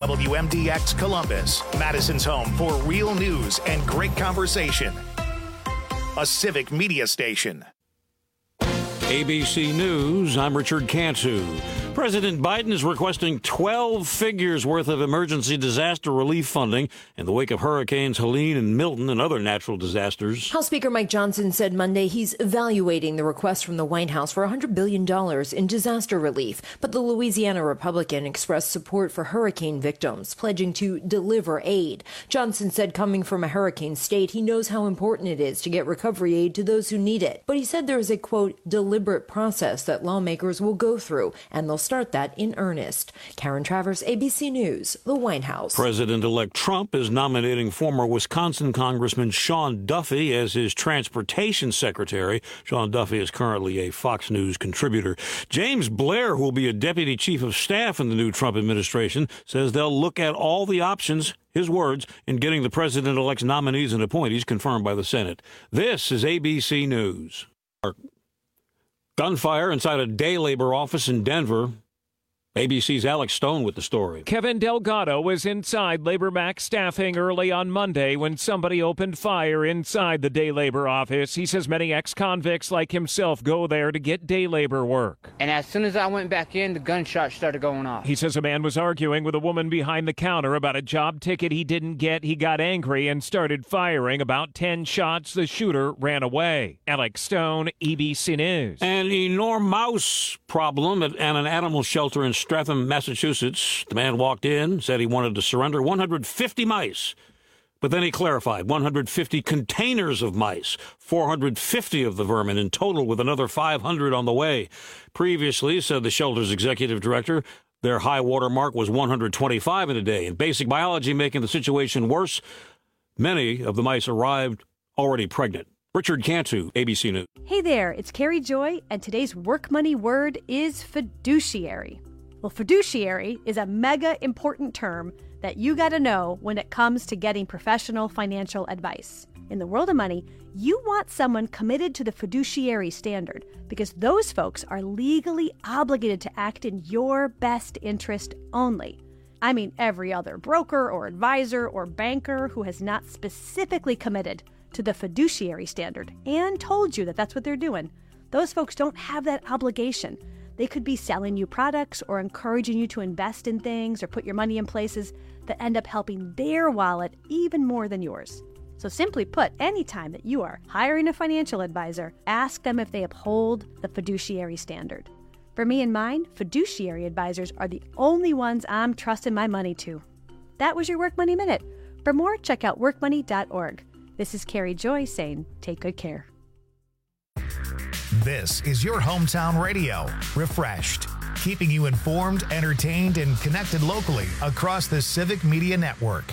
WMDX Columbus, Madison's home for real news and great conversation. A civic media station. ABC News, I'm Richard Cantu. President Biden is requesting 12 figures worth of emergency disaster relief funding in the wake of Hurricanes Helene and Milton and other natural disasters. House Speaker Mike Johnson said Monday he's evaluating the request from the White House for $100 billion in disaster relief. But the Louisiana Republican expressed support for hurricane victims, pledging to deliver aid. Johnson said coming from a hurricane state, he knows how important it is to get recovery aid to those who need it. But he said there is a, quote, deliberate process that lawmakers will go through, and they'll start that in earnest. Karen Travers, ABC News, the White House. President-elect Trump is nominating former Wisconsin Congressman Sean Duffy as his transportation secretary. Sean Duffy is currently a Fox News contributor. James Blair, who will be a deputy chief of staff in the new Trump administration, says they'll look at all the options, his words, in getting the president-elect's nominees and appointees confirmed by the Senate. This is ABC News. Gunfire inside a day labor office in Denver. ABC's Alex Stone with the story. Kevin Delgado was inside Labor Max staffing early on Monday when somebody opened fire inside the day labor office. He says many ex-convicts like himself go there to get day labor work. And as soon as I went back in, the gunshots started going off. He says a man was arguing with a woman behind the counter about a job ticket he didn't get. He got angry and started firing. About 10 shots. The shooter ran away. Alex Stone, ABC News. An enormous problem at an animal shelter in Stratham, Massachusetts. The man walked in, said he wanted to surrender 150 mice. But then he clarified 150 containers of mice, 450 of the vermin in total, with another 500 on the way. Previously, said the shelter's executive director, their high water mark was 125 in a day. In basic biology, making the situation worse, many of the mice arrived already pregnant. Richard Cantu, ABC News. Hey there, it's Carrie Joy, and today's work money word is fiduciary. Well, fiduciary is a mega important term that you got to know when it comes to getting professional financial advice. In the world of money, you want someone committed to the fiduciary standard because those folks are legally obligated to act in your best interest only. I mean, every other broker or advisor or banker who has not specifically committed to the fiduciary standard and told you that that's what they're doing, those folks don't have that obligation. They could be selling you products or encouraging you to invest in things or put your money in places that end up helping their wallet even more than yours. So simply put, anytime that you are hiring a financial advisor, ask them if they uphold the fiduciary standard. For me and mine, fiduciary advisors are the only ones I'm trusting my money to. That was your Work Money Minute. For more, check out workmoney.org. This is Carrie Joy saying, take good care. This is your hometown radio, Refreshed, keeping you informed, entertained, and connected locally across the Civic Media Network.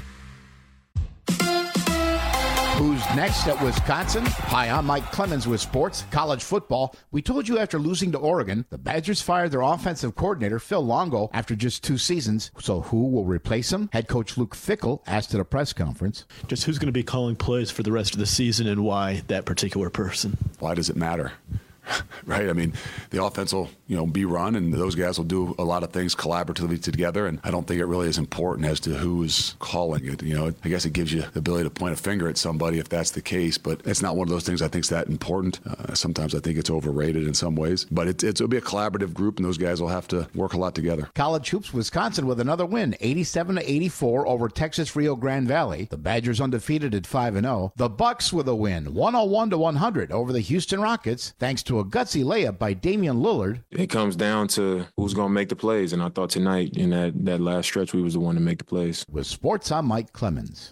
Who's next at Wisconsin? Hi, I'm Mike Clemens with Sports College Football. We told you after losing to Oregon, the Badgers fired their offensive coordinator, Phil Longo, after just 2 seasons. So who will replace him? Head coach Luke Fickell asked at a press conference. Just who's going to be calling plays for the rest of the season and why that particular person? Why does it matter? Right? I mean, the offense will, be run, and those guys will do a lot of things collaboratively together, and I don't think it really is important as to who is calling it. I guess it gives you the ability to point a finger at somebody if that's the case, but it's not one of those things I think is that important. Sometimes I think it's overrated in some ways, but it'll be a collaborative group, and those guys will have to work a lot together. College hoops, Wisconsin with another win, 87-84 over Texas Rio Grande Valley. The Badgers undefeated at 5-0. The Bucks with a win, 101-100 over the Houston Rockets, thanks to a gutsy layup by Damian Lillard. It comes down to who's going to make the plays, and I thought tonight in that last stretch we was the one to make the plays. With Sports, I'm Mike Clemens.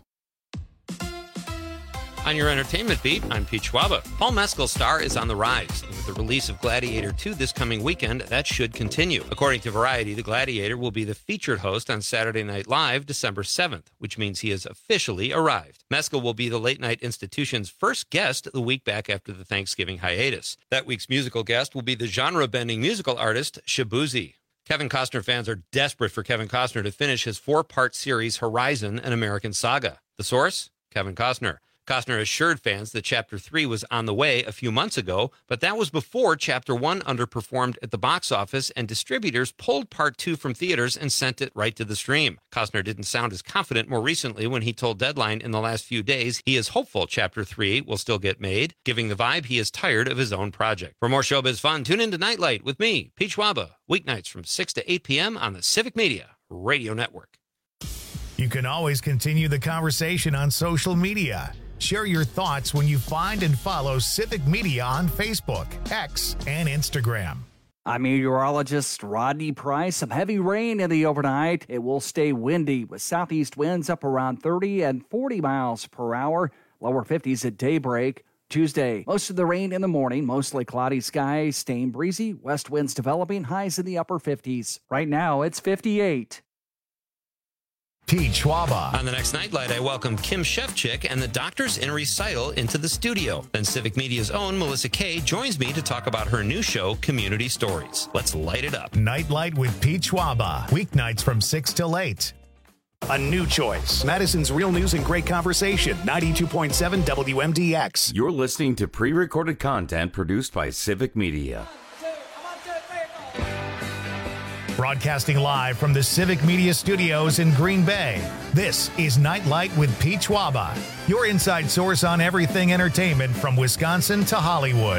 On your entertainment beat, I'm Pete Schwaba. Paul Mescal's star is on the rise, and with the release of Gladiator 2 this coming weekend, that should continue. According to Variety, the Gladiator will be the featured host on Saturday Night Live December 7th, which means he has officially arrived. Mescal will be the Late Night Institution's first guest the week back after the Thanksgiving hiatus. That week's musical guest will be the genre-bending musical artist Shabuzi. Kevin Costner fans are desperate for Kevin Costner to finish his 4-part series Horizon, an American Saga. The source? Kevin Costner. Costner assured fans that Chapter 3 was on the way a few months ago, but that was before Chapter 1 underperformed at the box office and distributors pulled Part 2 from theaters and sent it right to the stream. Costner didn't sound as confident more recently when he told Deadline in the last few days he is hopeful Chapter 3 will still get made, giving the vibe he is tired of his own project. For more showbiz fun, tune in to Nightlight with me, Pete Schwaba, weeknights from 6 to 8 p.m. on the Civic Media Radio Network. You can always continue the conversation on social media. Share your thoughts when you find and follow Civic Media on Facebook, X, and Instagram. I'm meteorologist Rodney Price. Some heavy rain in the overnight. It will stay windy with southeast winds up around 30 and 40 miles per hour. Lower 50s at daybreak. Tuesday, most of the rain in the morning, mostly cloudy skies, staying breezy. West winds developing, highs in the upper 50s. Right now, it's 58. Pete Schwaba. On the next Nightlight, I welcome Kim Shevchik and the Doctors in Recital into the studio. Then Civic Media's own Melissa Kay joins me to talk about her new show, Community Stories. Let's light it up. Nightlight with Pete Schwaba. Weeknights from 6 till 8. A new choice. Madison's Real News and Great Conversation. 92.7 WMDX. You're listening to pre-recorded content produced by Civic Media. Broadcasting live from the Civic Media Studios in Green Bay, this is Nightlight with Pete Schwaba, your inside source on everything entertainment from Wisconsin to Hollywood.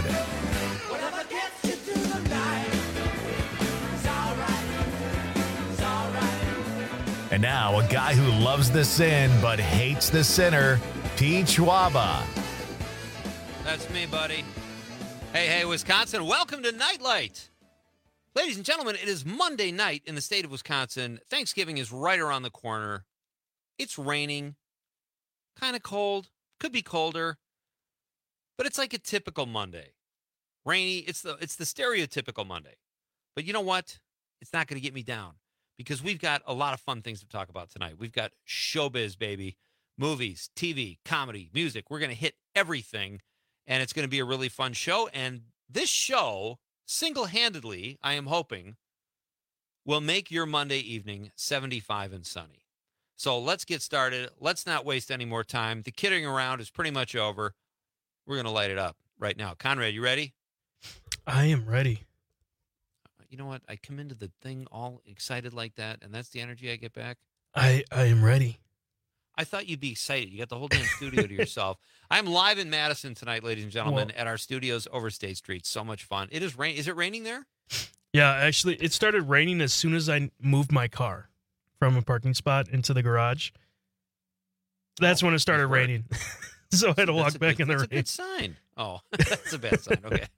And now, a guy who loves the sin but hates the sinner, Pete Schwaba. That's me, buddy. Hey, Wisconsin, welcome to Nightlight. Ladies and gentlemen, it is Monday night in the state of Wisconsin. Thanksgiving is right around the corner. It's raining, kind of cold, could be colder, but it's like a typical Monday. Rainy, it's the stereotypical Monday. But you know what? It's not going to get me down because we've got a lot of fun things to talk about tonight. We've got showbiz, baby, movies, TV, comedy, music. We're going to hit everything, and it's going to be a really fun show. And this show, single-handedly, I am hoping, will make your Monday evening 75 and sunny. So let's get started. Let's not waste any more time. The kidding around is pretty much over. We're going to light it up right now. Conrad, you ready? I am ready. You know what? I come into the thing all excited like that, and that's the energy I get back. I am ready. I thought you'd be excited. You got the whole damn studio to yourself. I'm live in Madison tonight, ladies and gentlemen, at our studios over State Street. So much fun. It is rain. Is it raining there? Yeah, actually, it started raining as soon as I moved my car from a parking spot into the garage. That's when it started raining. So I had to walk back in the rain. That's a good sign. Oh, that's a bad sign. Okay.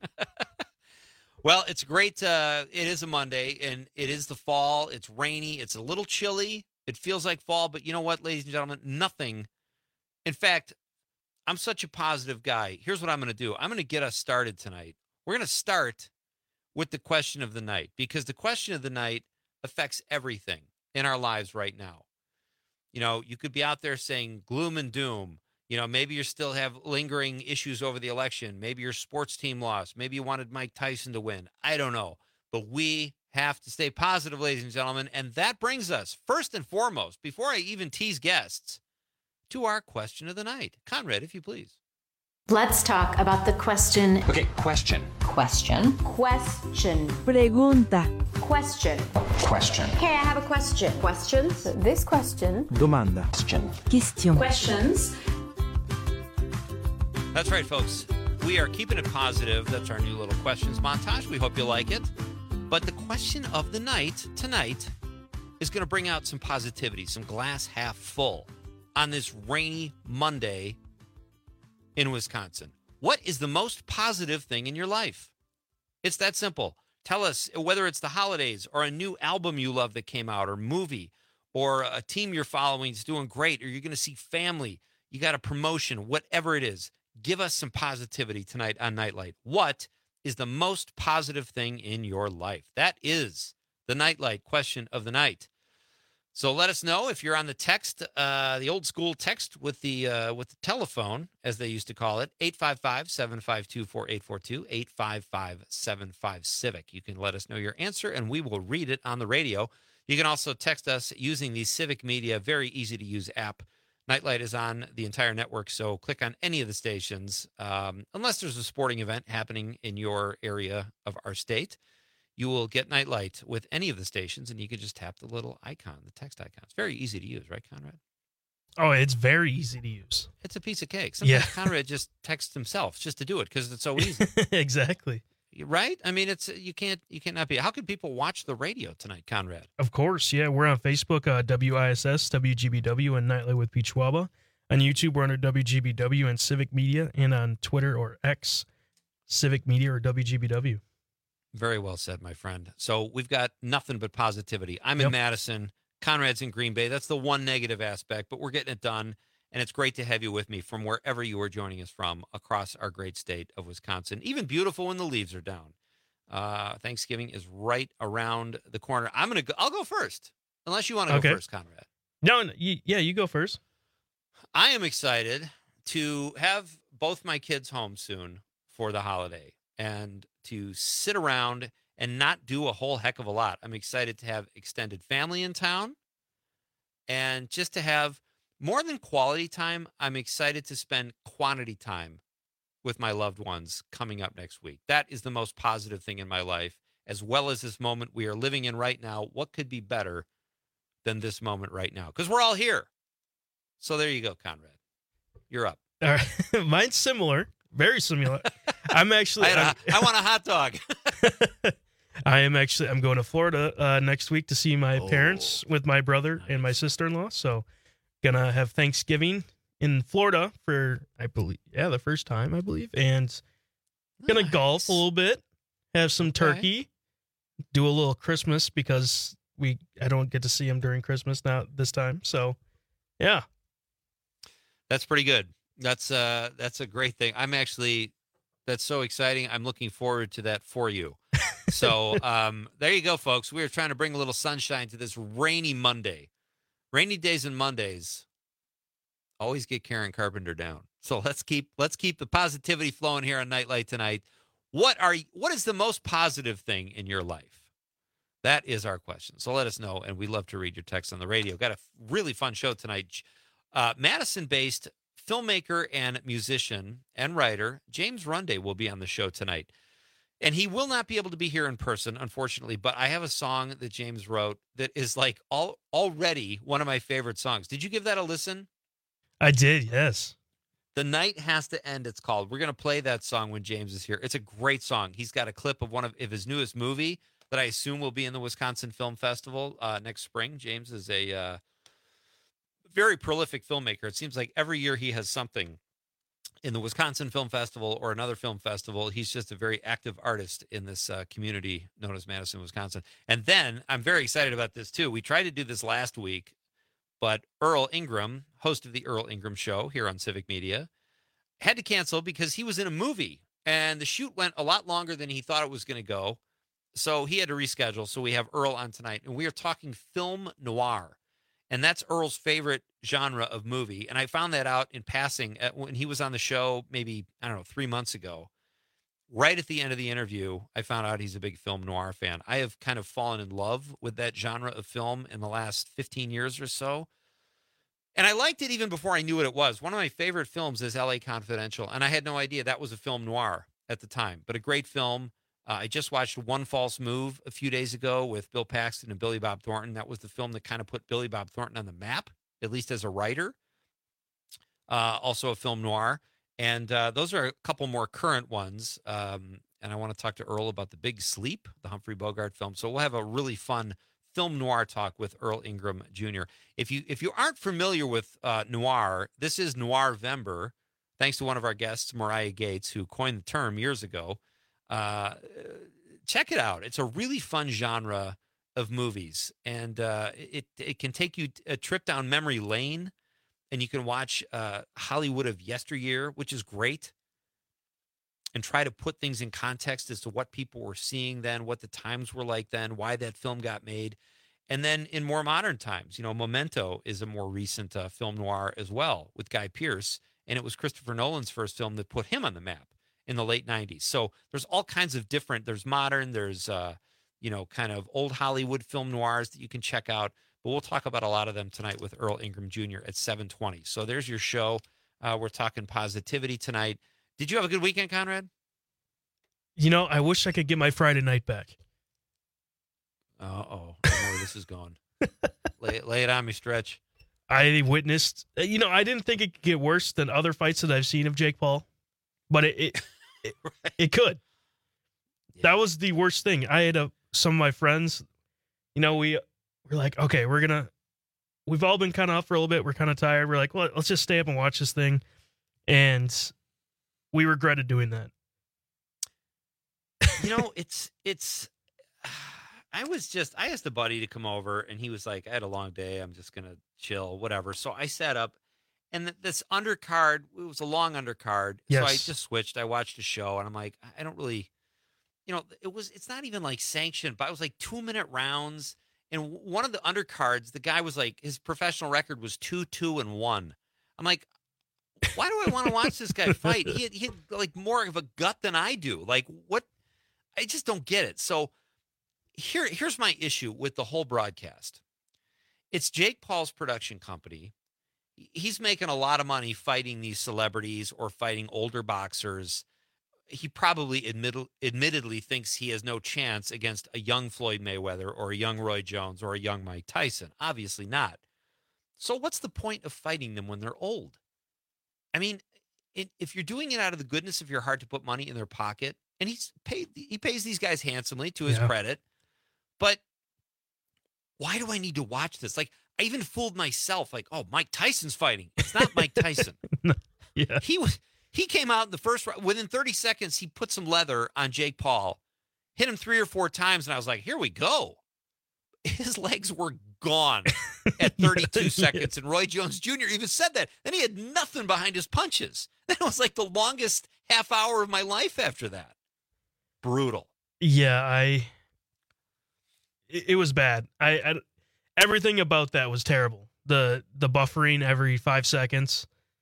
Well, it's great. It is a Monday, and it is the fall. It's rainy. It's a little chilly. It feels like fall, but you know what, ladies and gentlemen? Nothing. In fact, I'm such a positive guy. Here's what I'm going to do. I'm going to get us started tonight. We're going to start with the question of the night, because the question of the night affects everything in our lives right now. You know, you could be out there saying gloom and doom. You know, maybe you still have lingering issues over the election. Maybe your sports team lost. Maybe you wanted Mike Tyson to win. I don't know. But we have to stay positive, ladies and gentlemen. And that brings us, first and foremost, before I even tease guests, to our question of the night. Conrad, if you please. Let's talk about the question. Okay, question. Question. Pregunta. Question. Hey, I have a question. Questions? This question. Domanda. Question. Questions. That's right, folks. We are keeping it positive. That's our new little questions montage. We hope you like it. But the question of the night tonight is going to bring out some positivity, some glass half full on this rainy Monday in Wisconsin. What is the most positive thing in your life? It's that simple. Tell us whether it's the holidays or a new album you love that came out or movie or a team you're following is doing great or you're going to see family, you got a promotion, whatever it is. Give us some positivity tonight on Nightlight. What is the most positive thing in your life? That is the Nightlight question of the night. So let us know if you're on the text, the old school text with the telephone, as they used to call it, 855-752-4842, 855-75-CIVIC. You can let us know your answer, and we will read it on the radio. You can also text us using the Civic Media, very easy-to-use app. Nightlight is on the entire network, so click on any of the stations. Unless there's a sporting event happening in your area of our state, you will get Nightlight with any of the stations, and you can just tap the little icon, the text icon. It's very easy to use, right, Conrad? Oh, it's very easy to use. It's a piece of cake. Sometimes Conrad just texts himself just to do it because it's so easy. Exactly. Right? I mean, you cannot be. How can people watch the radio tonight, Conrad? Of course, yeah. We're on Facebook, WISS, WGBW, and Nightlight with Pete Schwaba. On YouTube, we're under WGBW and Civic Media, and on Twitter or X, Civic Media or WGBW. Very well said, my friend. So we've got nothing but positivity. I'm in Madison. Conrad's in Green Bay. That's the one negative aspect, but we're getting it done. And it's great to have you with me from wherever you are joining us from across our great state of Wisconsin. Even beautiful when the leaves are down. Thanksgiving is right around the corner. I'll go first, unless you want to go first, Conrad. No, you go first. I am excited to have both my kids home soon for the holiday and to sit around and not do a whole heck of a lot. I'm excited to have extended family in town and just to have more than quality time. I'm excited to spend quantity time with my loved ones coming up next week. That is the most positive thing in my life, as well as this moment we are living in right now. What could be better than this moment right now? Because we're all here. So there you go, Conrad. You're up. All right. Mine's similar, very similar. I'm actually. I want a hot dog. I'm going to Florida next week to see my parents with my brother and my sister-in-law. So, gonna have Thanksgiving in Florida for, I believe, the first time, I believe, and gonna golf a little bit, have some turkey, do a little Christmas because I don't get to see them during Christmas now this time. So, yeah, that's pretty good. That's a great thing. That's so exciting. I'm looking forward to that for you. So there you go, folks. We are trying to bring a little sunshine to this rainy Monday. Rainy days and Mondays always get Karen Carpenter down. So let's keep the positivity flowing here on Nightlight tonight. What is the most positive thing in your life? That is our question. So let us know, and we love to read your texts on the radio. Got a really fun show tonight. Madison-based filmmaker and musician and writer James Runday will be on the show tonight. And he will not be able to be here in person, unfortunately, but I have a song that James wrote that is like already one of my favorite songs. Did you give that a listen? I did, yes. The Night Has to End, it's called. We're going to play that song when James is here. It's a great song. He's got a clip of one of his newest movie that I assume will be in the Wisconsin Film Festival next spring. James is a very prolific filmmaker. It seems like every year he has something in the Wisconsin Film Festival or another film festival. He's just a very active artist in this community known as Madison, Wisconsin. And then I'm very excited about this too. We tried to do this last week, but Earl Ingram, host of the Earl Ingram Show here on Civic Media, had to cancel because he was in a movie and the shoot went a lot longer than he thought it was going to go. So he had to reschedule. So we have Earl on tonight, and we are talking film noir. And that's Earl's favorite genre of movie. And I found that out in passing when he was on the show maybe, 3 months ago. Right at the end of the interview, I found out he's a big film noir fan. I have kind of fallen in love with that genre of film in the last 15 years or so. And I liked it even before I knew what it was. One of my favorite films is L.A. Confidential, and I had no idea that was a film noir at the time. But a great film. I just watched One False Move a few days ago with Bill Paxton and Billy Bob Thornton. That was the film that kind of put Billy Bob Thornton on the map, at least as a writer. Also a film noir. And those are a couple more current ones. And I want to talk to Earl about The Big Sleep, the Humphrey Bogart film. So we'll have a really fun film noir talk with Earl Ingram Jr. If you aren't familiar with noir, this is Noirvember, thanks to one of our guests, Mariah Gates, who coined the term years ago. Check it out. It's a really fun genre of movies, and it can take you a trip down memory lane, and you can watch Hollywood of yesteryear, which is great, and try to put things in context as to what people were seeing then, what the times were like then, why that film got made. And then in more modern times, Memento is a more recent film noir as well with Guy Pearce, and it was Christopher Nolan's first film that put him on the map in the late 90s. So there's all kinds of there's modern, there's, kind of old Hollywood film noirs that you can check out. But we'll talk about a lot of them tonight with Earl Ingram Jr. at 7:20. So there's your show. We're talking positivity tonight. Did you have a good weekend, Conrad? I wish I could get my Friday night back. Uh-oh. I know where this is going. Lay it on me, Stretch. I witnessed, I didn't think it could get worse than other fights that I've seen of Jake Paul, but it could. Yeah. That was the worst thing. I had some of my friends, we're like, okay, we've all been kind of up for a little bit. We're kind of tired. We're like, well, let's just stay up and watch this thing. And we regretted doing that. I asked a buddy to come over, and he was like, I had a long day. I'm just going to chill, whatever. So I sat up, and this undercard, it was a long undercard. Yes. So I just switched. I watched a show, and I'm like, I don't really, it's not even like sanctioned, but it was like 2-minute rounds. And one of the undercards, the guy was like, his professional record was 2-2-1. I'm like, why do I want to watch this guy fight? He had like more of a gut than I do. Like, what? I just don't get it. So here's my issue with the whole broadcast. It's Jake Paul's production company. He's making a lot of money fighting these celebrities or fighting older boxers. He probably admittedly thinks he has no chance against a young Floyd Mayweather or a young Roy Jones or a young Mike Tyson. Obviously not. So what's the point of fighting them when they're old? I mean, if you're doing it out of the goodness of your heart to put money in their pocket, and he pays these guys handsomely to his credit, but why do I need to watch this? Like, I even fooled myself. Like, oh, Mike Tyson's fighting. It's not Mike Tyson. Yeah, he came out in the first round. Within 30 seconds, he put some leather on Jake Paul, hit him 3 or 4 times, and I was like, here we go. His legs were gone at 32 seconds, and Roy Jones Jr. even said that. Then he had nothing behind his punches. That was like the longest half hour of my life after that. Brutal. Yeah, it was bad. I everything about that was terrible. The buffering every 5 seconds.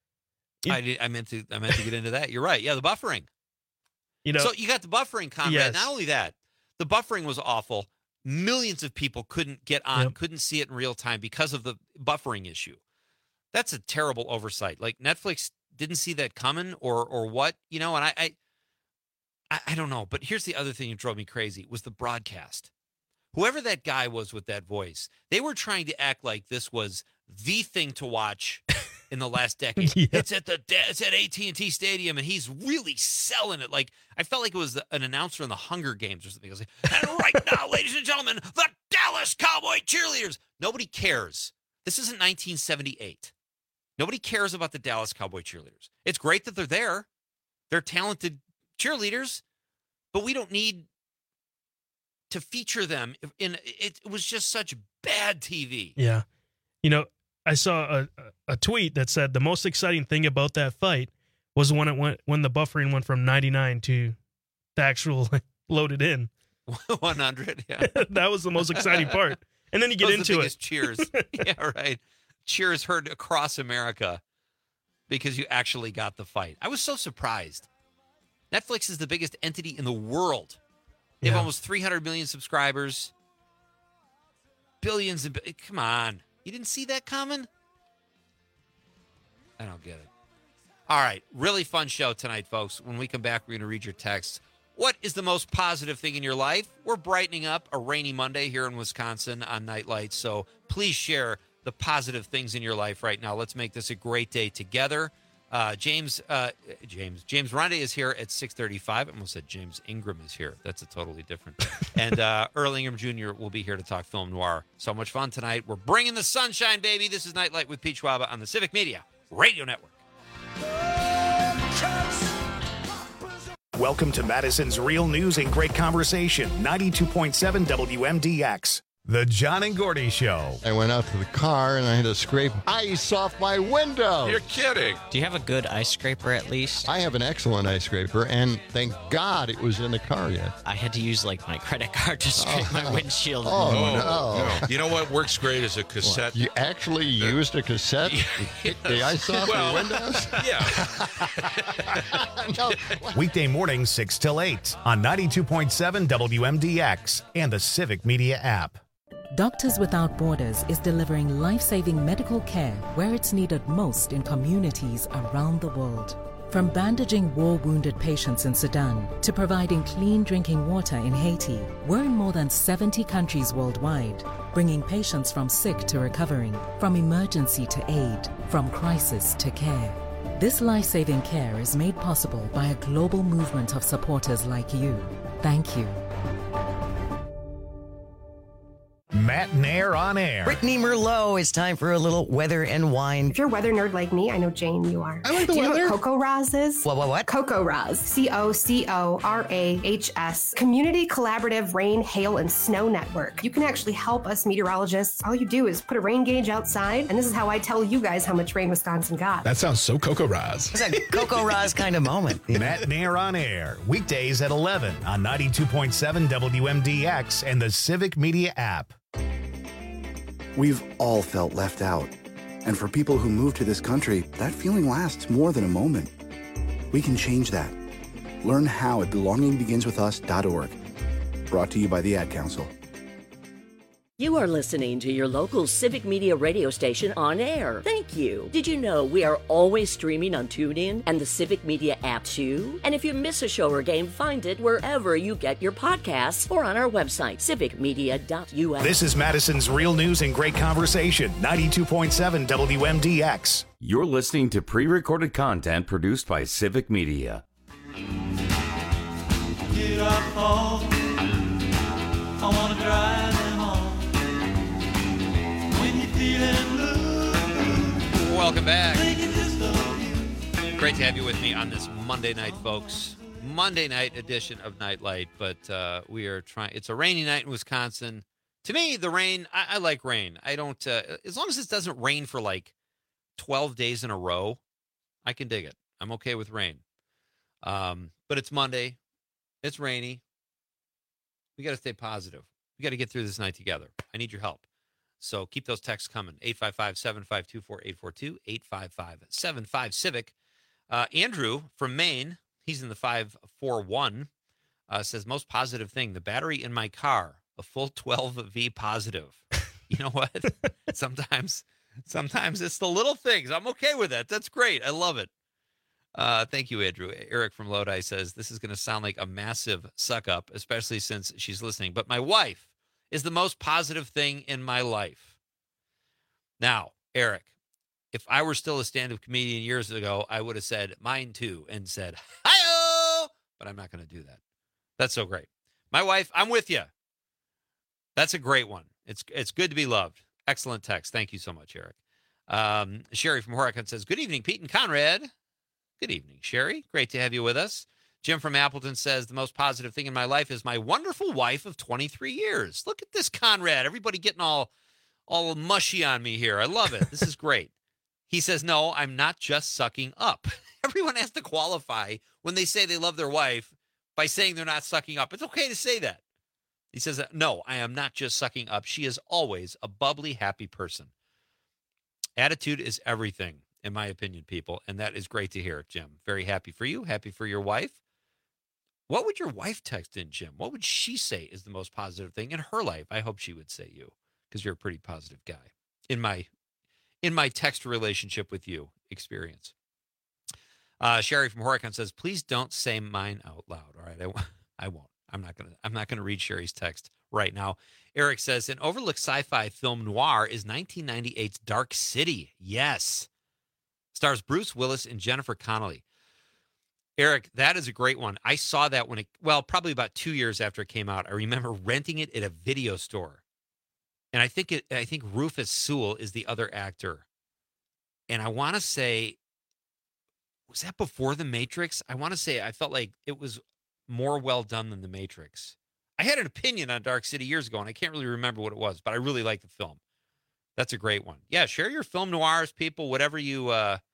I meant to get into that. You're right. Yeah, the buffering. So you got the buffering, Conrad. Yes. Not only that, the buffering was awful. Millions of people couldn't get on, couldn't see it in real time because of the buffering issue. That's a terrible oversight. Like, Netflix didn't see that coming or what, and I don't know. But here's the other thing that drove me crazy was the broadcast. Whoever that guy was with that voice, they were trying to act like this was the thing to watch in the last decade. Yeah. It's at AT&T Stadium, and he's really selling it. Like, I felt like it was an announcer in the Hunger Games or something. I was like, and right now, ladies and gentlemen, the Dallas Cowboy cheerleaders. Nobody cares. This isn't 1978. Nobody cares about the Dallas Cowboy cheerleaders. It's great that they're there. They're talented cheerleaders, but we don't need to feature them in it. Was just such bad TV. Yeah. I saw a tweet that said the most exciting thing about that fight was when the buffering went from 99 to the actual loaded in 100. Yeah. That was the most exciting part. And then you get into it. Cheers. Yeah, right. Cheers heard across America because you actually got the fight. I was so surprised. Netflix is the biggest entity in the world. They have almost 300 million subscribers. Billions and come on. You didn't see that coming? I don't get it. All right. Really fun show tonight, folks. When we come back, we're going to read your texts. What is the most positive thing in your life? We're brightening up a rainy Monday here in Wisconsin on Night Lights. So please share the positive things in your life right now. Let's make this a great day together. James Ronde is here at 6:35. I almost said James Ingram is here. That's a totally different. And Earl Ingram Jr. will be here to talk film noir. So much fun tonight. We're bringing the sunshine, baby. This is Nightlight with Pete Schwaba on the Civic Media Radio Network. Welcome to Madison's Real News and Great Conversation, 92.7 WMDX. The John and Gordy Show. I went out to the car and I had to scrape ice off my window. You're kidding. Do you have a good ice scraper at least? I have an excellent ice scraper, and thank God it was in the car yet. I had to use my credit card to scrape my windshield. Oh, no. You know what works great is a cassette. What, you actually used a cassette to get the ice off your windows? Yeah. No. Weekday mornings 6 till 8 on 92.7 WMDX and the Civic Media app. Doctors Without Borders is delivering life-saving medical care where it's needed most in communities around the world. From bandaging war-wounded patients in Sudan to providing clean drinking water in Haiti, we're in more than 70 countries worldwide, bringing patients from sick to recovering, from emergency to aid, from crisis to care. This life-saving care is made possible by a global movement of supporters like you. Thank you. Matt Nair on air. Brittany Merlot, it's time for a little weather and wine. If you're a weather nerd like me, I know Jane, you are. I like the Do you weather. know what Coco Raz is? What? Coco Raz. COCORAHS. Community Collaborative Rain, Hail, and Snow Network. You can actually help us meteorologists. All you do is put a rain gauge outside, and this is how I tell you guys how much rain Wisconsin got. That sounds so Coco Raz. It's a Coco Raz kind of moment. Matt Nair on air. Weekdays at 11 on 92.7 WMDX and the Civic Media app. We've all felt left out. And for people who move to this country, that feeling lasts more than a moment. We can change that. Learn how at belongingbeginswithus.org. Brought to you by the Ad Council. You are listening to your local Civic Media radio station on air. Thank you. Did you know we are always streaming on TuneIn and the Civic Media app too? And if you miss a show or game, find it wherever you get your podcasts or on our website, civicmedia.us. This is Madison's Real News and Great Conversation, 92.7 WMDX. You're listening to pre-recorded content produced by Civic Media. Get up home. I want to drive them home. When you're feeling blue. Welcome back. Great to have you with me on this Monday night, folks. Monday night edition of Nightlight, but we are trying. It's a rainy night in Wisconsin. To me, the rain, I like rain. I don't, as long as it doesn't rain for like 12 days in a row, I can dig it. I'm okay with rain. But it's Monday. It's rainy. We got to stay positive. We got to get through this night together. I need your help. So keep those texts coming. 855-752-4842, 855-75-CIVIC. Andrew from Maine, he's in the 541, says, most positive thing, the battery in my car, a full 12V positive. You know what? Sometimes it's the little things. I'm okay with that. That's great. I love it. Thank you, Andrew. Eric from Lodi says, this is going to sound like a massive suck up, especially since she's listening. But my wife is the most positive thing in my life. Now, Eric, if I were still a stand-up comedian years ago, I would have said mine too and said, hi-oh! But I'm not going to do that. That's so great. My wife, I'm with you. That's a great one. It's good to be loved. Excellent text. Thank you so much, Eric. Sherry from Horicon says, good evening, Pete and Conrad. Good evening, Sherry. Great to have you with us. Jim from Appleton says, the most positive thing in my life is my wonderful wife of 23 years. Look at this, Conrad. Everybody getting all mushy on me here. I love it. This is great. He says, no, I'm not just sucking up. Everyone has to qualify when they say they love their wife by saying they're not sucking up. It's okay to say that. He says, no, I am not just sucking up. She is always a bubbly, happy person. Attitude is everything, in my opinion, people, and that is great to hear, Jim. Very happy for you, happy for your wife. What would your wife text in, Jim? What would she say is the most positive thing in her life? I hope she would say you, because you're a pretty positive guy in my text relationship with you experience. Sherry from Horicon says, please don't say mine out loud. All right, I won't. I'm not gonna read Sherry's text right now. Eric says, an overlooked sci-fi film noir is 1998's Dark City. Yes. Stars Bruce Willis and Jennifer Connelly. Eric, that is a great one. I saw that probably about 2 years after it came out. I remember renting it at a video store. And I think Rufus Sewell is the other actor. And I want to say, was that before The Matrix? I want to say I felt like it was more well done than The Matrix. I had an opinion on Dark City years ago, and I can't really remember what it was, but I really like the film. That's a great one. Yeah, share your film noirs, people, whatever you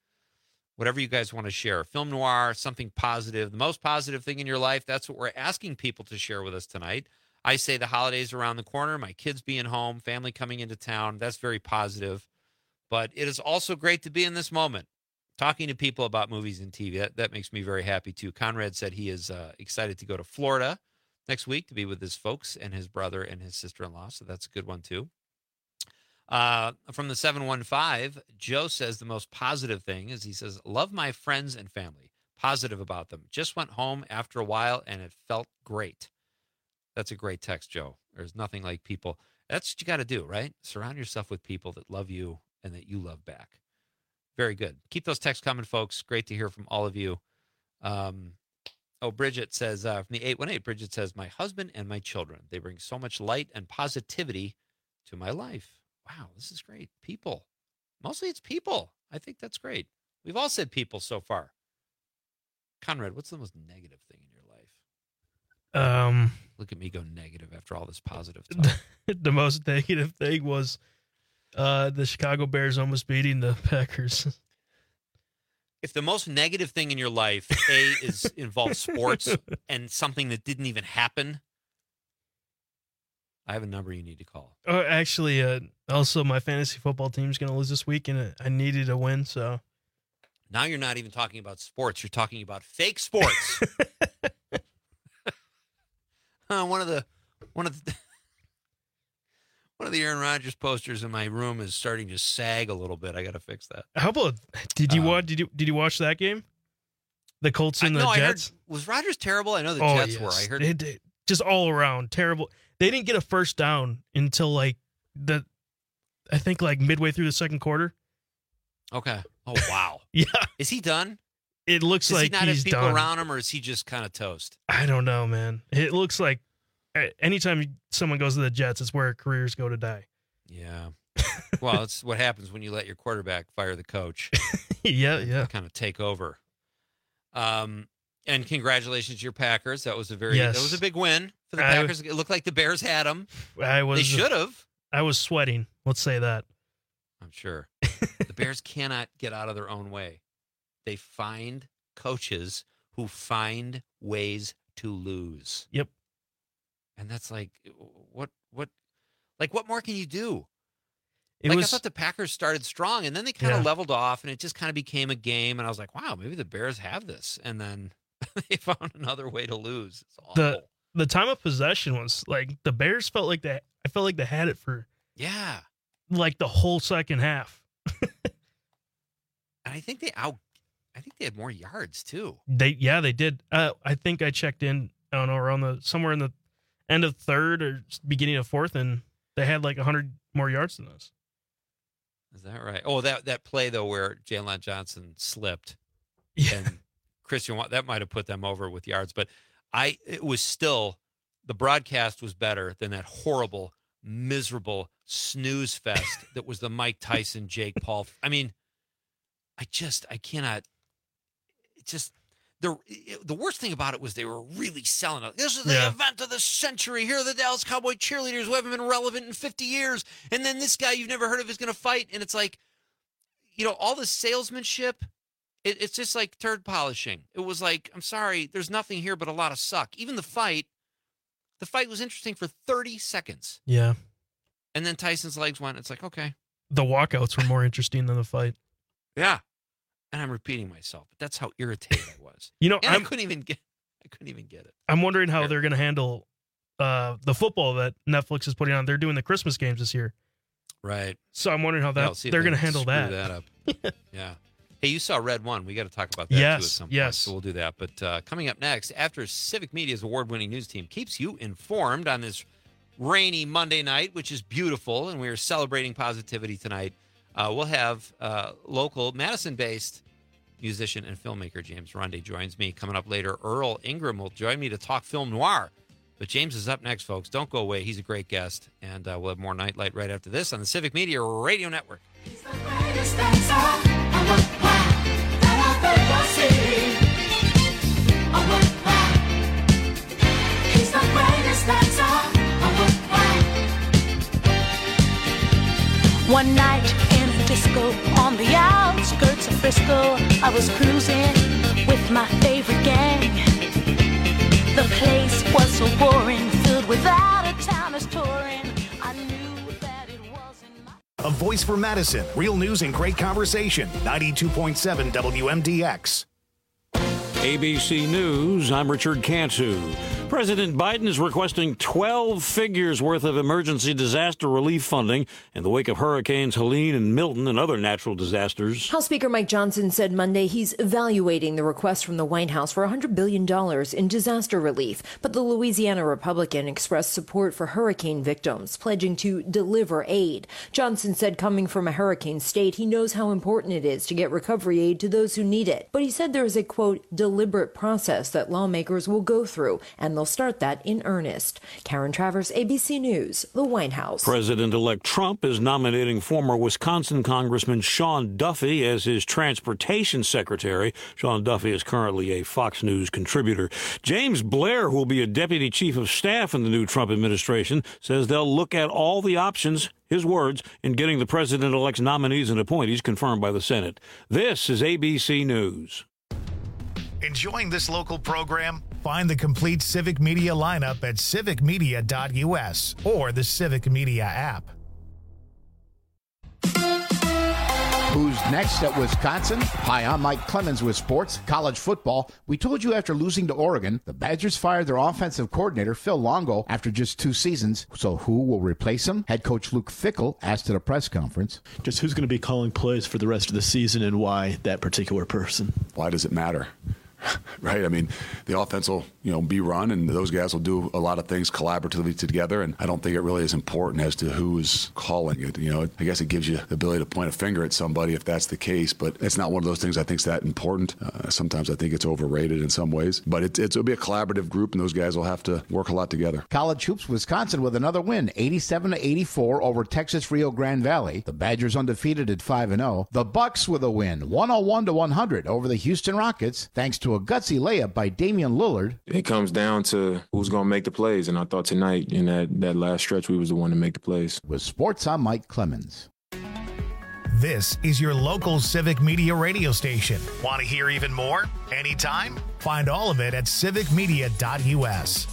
guys want to share. Film noir, something positive, the most positive thing in your life. That's what we're asking people to share with us tonight. I say the holidays around the corner, my kids being home, family coming into town. That's very positive. But it is also great to be in this moment, talking to people about movies and TV. That makes me very happy, too. Conrad said he is excited to go to Florida next week to be with his folks and his brother and his sister-in-law, so that's a good one too. From the 715, Joe says the most positive thing is, he says, love my friends and family. Positive about them. Just went home after a while and it felt great. That's a great text, Joe. There's nothing like people. That's what you got to do, right? Surround yourself with people that love you and that you love back. Very good. Keep those texts coming, folks. Great to hear from all of you. Bridget says, from the 818, Bridget says, my husband and my children, they bring so much light and positivity to my life. Wow, this is great. People. Mostly it's people. I think that's great. We've all said people so far. Conrad, what's the most negative thing in your life? Look at me go negative after all this positive talk. The most negative thing was the Chicago Bears almost beating the Packers. If the most negative thing in your life, involves sports and something that didn't even happen, I have a number you need to call. Oh, actually, also my fantasy football team's going to lose this week, and I needed a win, so. Now you're not even talking about sports. You're talking about fake sports. One of the Aaron Rodgers posters in my room is starting to sag a little bit. I got to fix that. How about did you watch that game? The Colts and the Jets? Was Rodgers terrible? I know the Jets were. I heard it just all around terrible. They didn't get a first down until I think midway through the second quarter. Okay. Oh wow. Yeah. Is he done? It looks like he not he's have people done. around him, or is he just kind of toast? I don't know, man. It looks like anytime someone goes to the Jets, it's where careers go to die. Yeah. Well, it's what happens when you let your quarterback fire the coach. Yeah. Kind of take over. And congratulations to your Packers. That was a that was a big win for the Packers. It looked like the Bears had them. They should have. I was sweating. Let's say that. I'm sure. The Bears cannot get out of their own way. They find coaches who find ways to lose. Yep. And that's like, what more can you do? I thought the Packers started strong, and then they kind of leveled off, and it just kind of became a game. And I was like, wow, maybe the Bears have this. And then they found another way to lose. It's awful. The time of possession was like the Bears felt like that. I felt like they had it for like the whole second half. And I think they had more yards too. They did. I think I checked in, I don't know, around somewhere in the end of third or beginning of fourth, and they had like 100 more yards than us. Is that right? Oh, that play though where Jalen Johnson slipped, and Christian, that might have put them over with yards, but it was still, the broadcast was better than that horrible, miserable snooze fest that was the Mike Tyson, Jake Paul. I mean, I cannot. It's just the worst thing about it was they were really selling it. This is the event of the century. Here are the Dallas Cowboy cheerleaders who haven't been relevant in 50 years. And then this guy you've never heard of is going to fight. And it's like, all the salesmanship, it's just like turd polishing. It was like, I'm sorry, there's nothing here but a lot of suck. Even the fight was interesting for 30 seconds. Yeah. And then Tyson's legs went, it's like, okay. The walkouts were more interesting than the fight. Yeah. And I'm repeating myself, but that's how irritated I was. I couldn't even get it. I'm wondering how they're going to handle the football that Netflix is putting on. They're doing the Christmas games this year. Right. So I'm wondering how they're going to handle that. That up. Yeah. Hey, you saw Red One. We got to talk about that too at some point. Yes. So we'll do that. But coming up next, after Civic Media's award-winning news team keeps you informed on this rainy Monday night, which is beautiful, and we are celebrating positivity tonight. We'll have local Madison-based musician and filmmaker James Runde joins me. Coming up later, Earl Ingram will join me to talk film noir. But James is up next, folks. Don't go away. He's a great guest. And we'll have more Nightlight right after this on the Civic Media Radio Network. He's the greatest dancer I would cry that I've ever seen. I would cry. He's the greatest dancer I would cry. One night in a disco on the outskirts of Frisco, I was cruising with my favorite gang. The place was so boring, filled with out-of-towners touring. I knew that it wasn't my... A voice for Madison. Real news and great conversation. 92.7 WMDX. ABC News, I'm Richard Cantu. President Biden is requesting 12 figures worth of emergency disaster relief funding in the wake of Hurricanes Helene and Milton and other natural disasters. House Speaker Mike Johnson said Monday he's evaluating the request from the White House for $100 billion in disaster relief. But the Louisiana Republican expressed support for hurricane victims, pledging to deliver aid. Johnson said coming from a hurricane state, he knows how important it is to get recovery aid to those who need it. But he said there is a, quote, deliberate process that lawmakers will go through, and they'll start that in earnest. Karen Travers, ABC News, the White House. President-elect Trump is nominating former Wisconsin Congressman Sean Duffy as his transportation secretary. Sean Duffy is currently a Fox News contributor. James Blair, who will be a deputy chief of staff in the new Trump administration, says they'll look at all the options, his words, in getting the president-elect's nominees and appointees confirmed by the Senate. This is ABC News. Enjoying this local program? Find the complete Civic Media lineup at civicmedia.us or the Civic Media app. Who's next at Wisconsin? Hi, I'm Mike Clemens with sports, college football. We told you after losing to Oregon, the Badgers fired their offensive coordinator, Phil Longo, after just 2 seasons. So who will replace him? Head coach Luke Fickell asked at a press conference. Just who's going to be calling plays for the rest of the season and why that particular person? Why does it matter? Right? I mean, the offense will, be run, and those guys will do a lot of things collaboratively together, and I don't think it really is important as to who is calling it. I guess it gives you the ability to point a finger at somebody if that's the case, but it's not one of those things I think is that important. Sometimes I think it's overrated in some ways, but it'll be a collaborative group, and those guys will have to work a lot together. College hoops, Wisconsin with another win, 87-84 over Texas Rio Grande Valley. The Badgers undefeated at 5-0. The Bucks with a win, 101-100 over the Houston Rockets, thanks to a gutsy layup by Damian Lillard. It comes down to who's going to make the plays, and I thought tonight in that last stretch we was the one to make the plays. With sports, I'm Mike Clemens. This is your local Civic Media radio station. Want to hear even more? Anytime? Find all of it at civicmedia.us.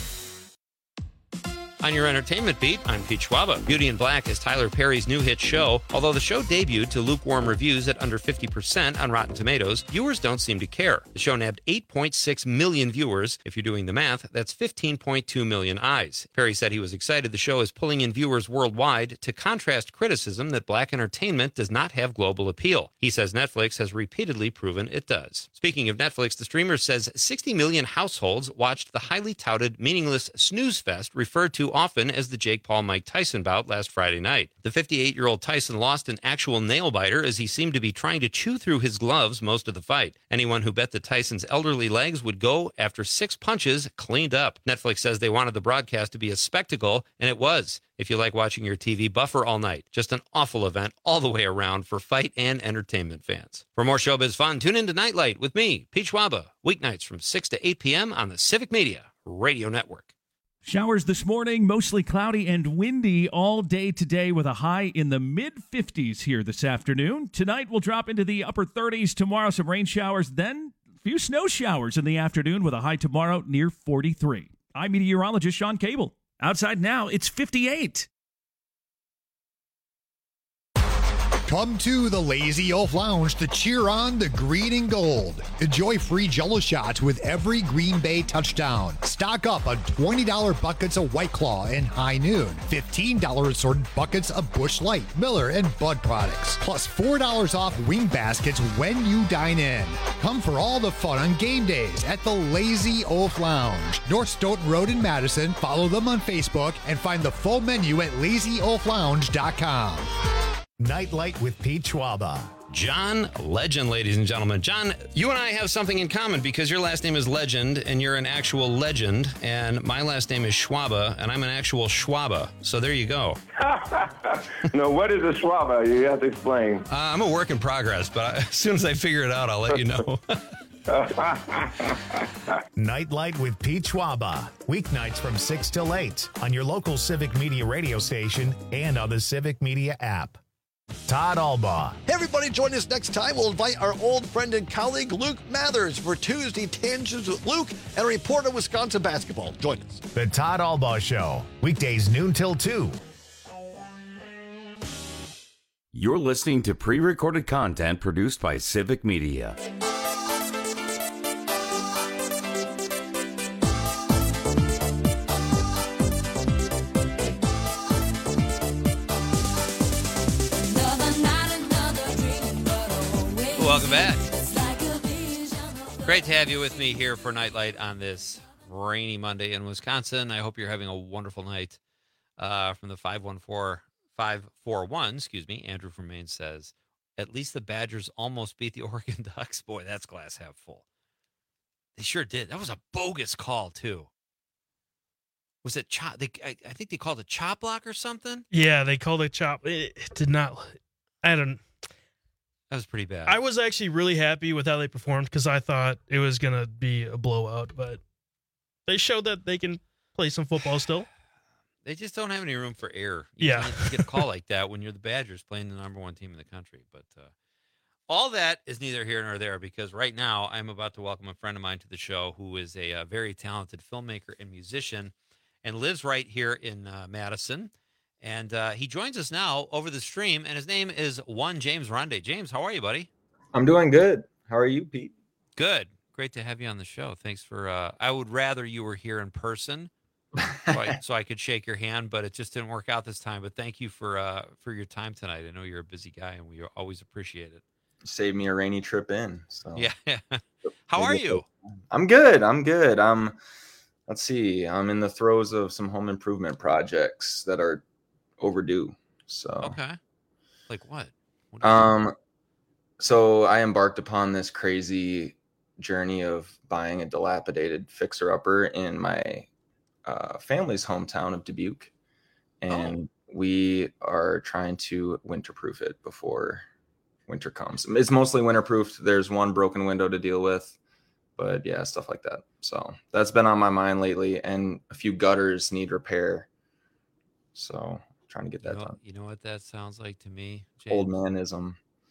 On your entertainment beat, I'm Pete Schwaba. Beauty in Black is Tyler Perry's new hit show. Although the show debuted to lukewarm reviews at under 50% on Rotten Tomatoes, viewers don't seem to care. The show nabbed 8.6 million viewers. If you're doing the math, that's 15.2 million eyes. Perry said he was excited the show is pulling in viewers worldwide to contrast criticism that black entertainment does not have global appeal. He says Netflix has repeatedly proven it does. Speaking of Netflix, the streamer says 60 million households watched the highly touted, meaningless snooze fest referred to often as the Jake Paul-Mike Tyson bout last Friday night. The 58-year-old Tyson lost an actual nail-biter as he seemed to be trying to chew through his gloves most of the fight. Anyone who bet that Tyson's elderly legs would go after 6 punches cleaned up. Netflix says they wanted the broadcast to be a spectacle, and it was. If you like watching your TV buffer all night, just an awful event all the way around for fight and entertainment fans. For more showbiz fun, tune in to Nightlight with me, Pete Schwaba, weeknights from 6 to 8 p.m. on the Civic Media Radio Network. Showers this morning, mostly cloudy and windy all day today with a high in the mid-50s here this afternoon. Tonight we'll drop into the upper 30s. Tomorrow some rain showers, then a few snow showers in the afternoon with a high tomorrow near 43. I'm meteorologist Sean Cable. Outside now, it's 58. Come to the Lazy Oaf Lounge to cheer on the green and gold. Enjoy free Jell-O shots with every Green Bay touchdown. Stock up on $20 buckets of White Claw and High Noon. $15 assorted buckets of Busch Light, Miller, and Bud products. Plus $4 off wing baskets when you dine in. Come for all the fun on game days at the Lazy Oaf Lounge. North Stoughton Road in Madison. Follow them on Facebook and find the full menu at lazyoaflounge.com. Nightlight with Pete Schwaba. John Legend, ladies and gentlemen. John, you and I have something in common because your last name is Legend and you're an actual legend, and my last name is Schwaba and I'm an actual Schwaba. So there you go. No, what is a Schwaba? You have to explain. I'm a work in progress, but as soon as I figure it out, I'll let you know. Nightlight with Pete Schwaba. Weeknights from 6 till 8 on your local Civic Media radio station and on the Civic Media app. Todd Albaugh. Hey everybody, join us next time. We'll invite our old friend and colleague Luke Mathers for Tuesday Tangents with Luke and a report on Wisconsin basketball. Join us. The Todd Albaugh Show. Weekdays noon till 2. You're listening to pre-recorded content produced by Civic Media. Welcome back. Great to have you with me here for Nightlight on this rainy Monday in Wisconsin. I hope you're having a wonderful night. From the 541, Andrew from Maine says, at least the Badgers almost beat the Oregon Ducks. Boy, that's glass half full. They sure did. That was a bogus call, too. Was it chop? I think they called it chop block or something? Yeah, they called it chop. It did not. That was pretty bad. I was actually really happy with how they performed because I thought it was going to be a blowout, but they showed that they can play some football still. They just don't have any room for error. Yeah. You get a call like that when you're the Badgers playing the number one team in the country. But all that is neither here nor there because right now I'm about to welcome a friend of mine to the show who is a very talented filmmaker and musician and lives right here in Madison. And he joins us now over the stream, and his name is James Ronde. James, how are you, buddy? I'm doing good. How are you, Pete? Good. Great to have you on the show. Thanks for I would rather you were here in person. So I could shake your hand, but it just didn't work out this time. But thank you for your time tonight. I know you're a busy guy, and we always appreciate it. Saved me a rainy trip in. So yeah. How are you? I'm good. Let's see. I'm in the throes of some home improvement projects that are overdue. So okay. Like what? So I embarked upon this crazy journey of buying a dilapidated fixer-upper in my family's hometown of Dubuque, and we are trying to winterproof it before winter comes. It's mostly winterproofed. There's one broken window to deal with, but yeah, stuff like that. So that's been on my mind lately, and a few gutters need repair. So trying to get that done. You know what that sounds like to me? James? Old manism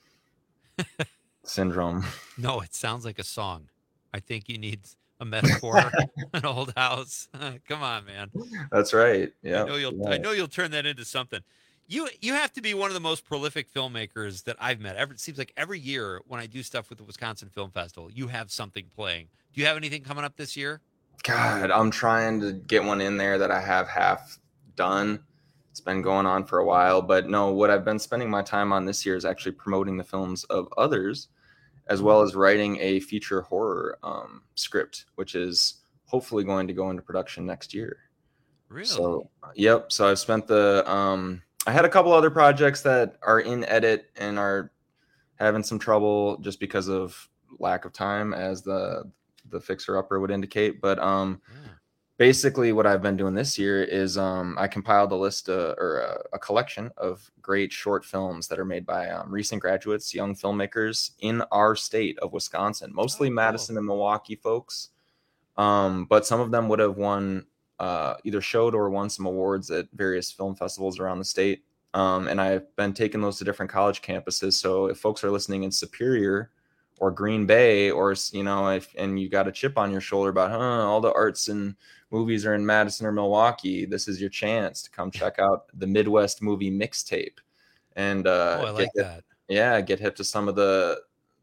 syndrome. No, it sounds like a song. I think you need a metaphor, an old house. Come on, man. That's right. Yeah. I know you'll turn that into something. You have to be one of the most prolific filmmakers that I've met. It seems like every year when I do stuff with the Wisconsin Film Festival, you have something playing. Do you have anything coming up this year? God, I'm trying to get one in there that I have half done. It's been going on for a while, but no, what I've been spending my time on this year is actually promoting the films of others, as well as writing a feature horror script, which is hopefully going to go into production next year. Really? So, yep. So I've spent I had a couple other projects that are in edit and are having some trouble just because of lack of time, as the fixer-upper would indicate. But basically what I've been doing this year is I compiled a list or a collection of great short films that are made by recent graduates, young filmmakers in our state of Wisconsin, mostly Madison and Milwaukee folks. But some of them would have won either showed or won some awards at various film festivals around the state. And I've been taking those to different college campuses. So if folks are listening in Superior or Green Bay, or, and you got a chip on your shoulder about, all the arts and movies are in Madison or Milwaukee, this is your chance to come check out the Midwest Movie Mixtape. And I like that. Yeah, get hip to some of the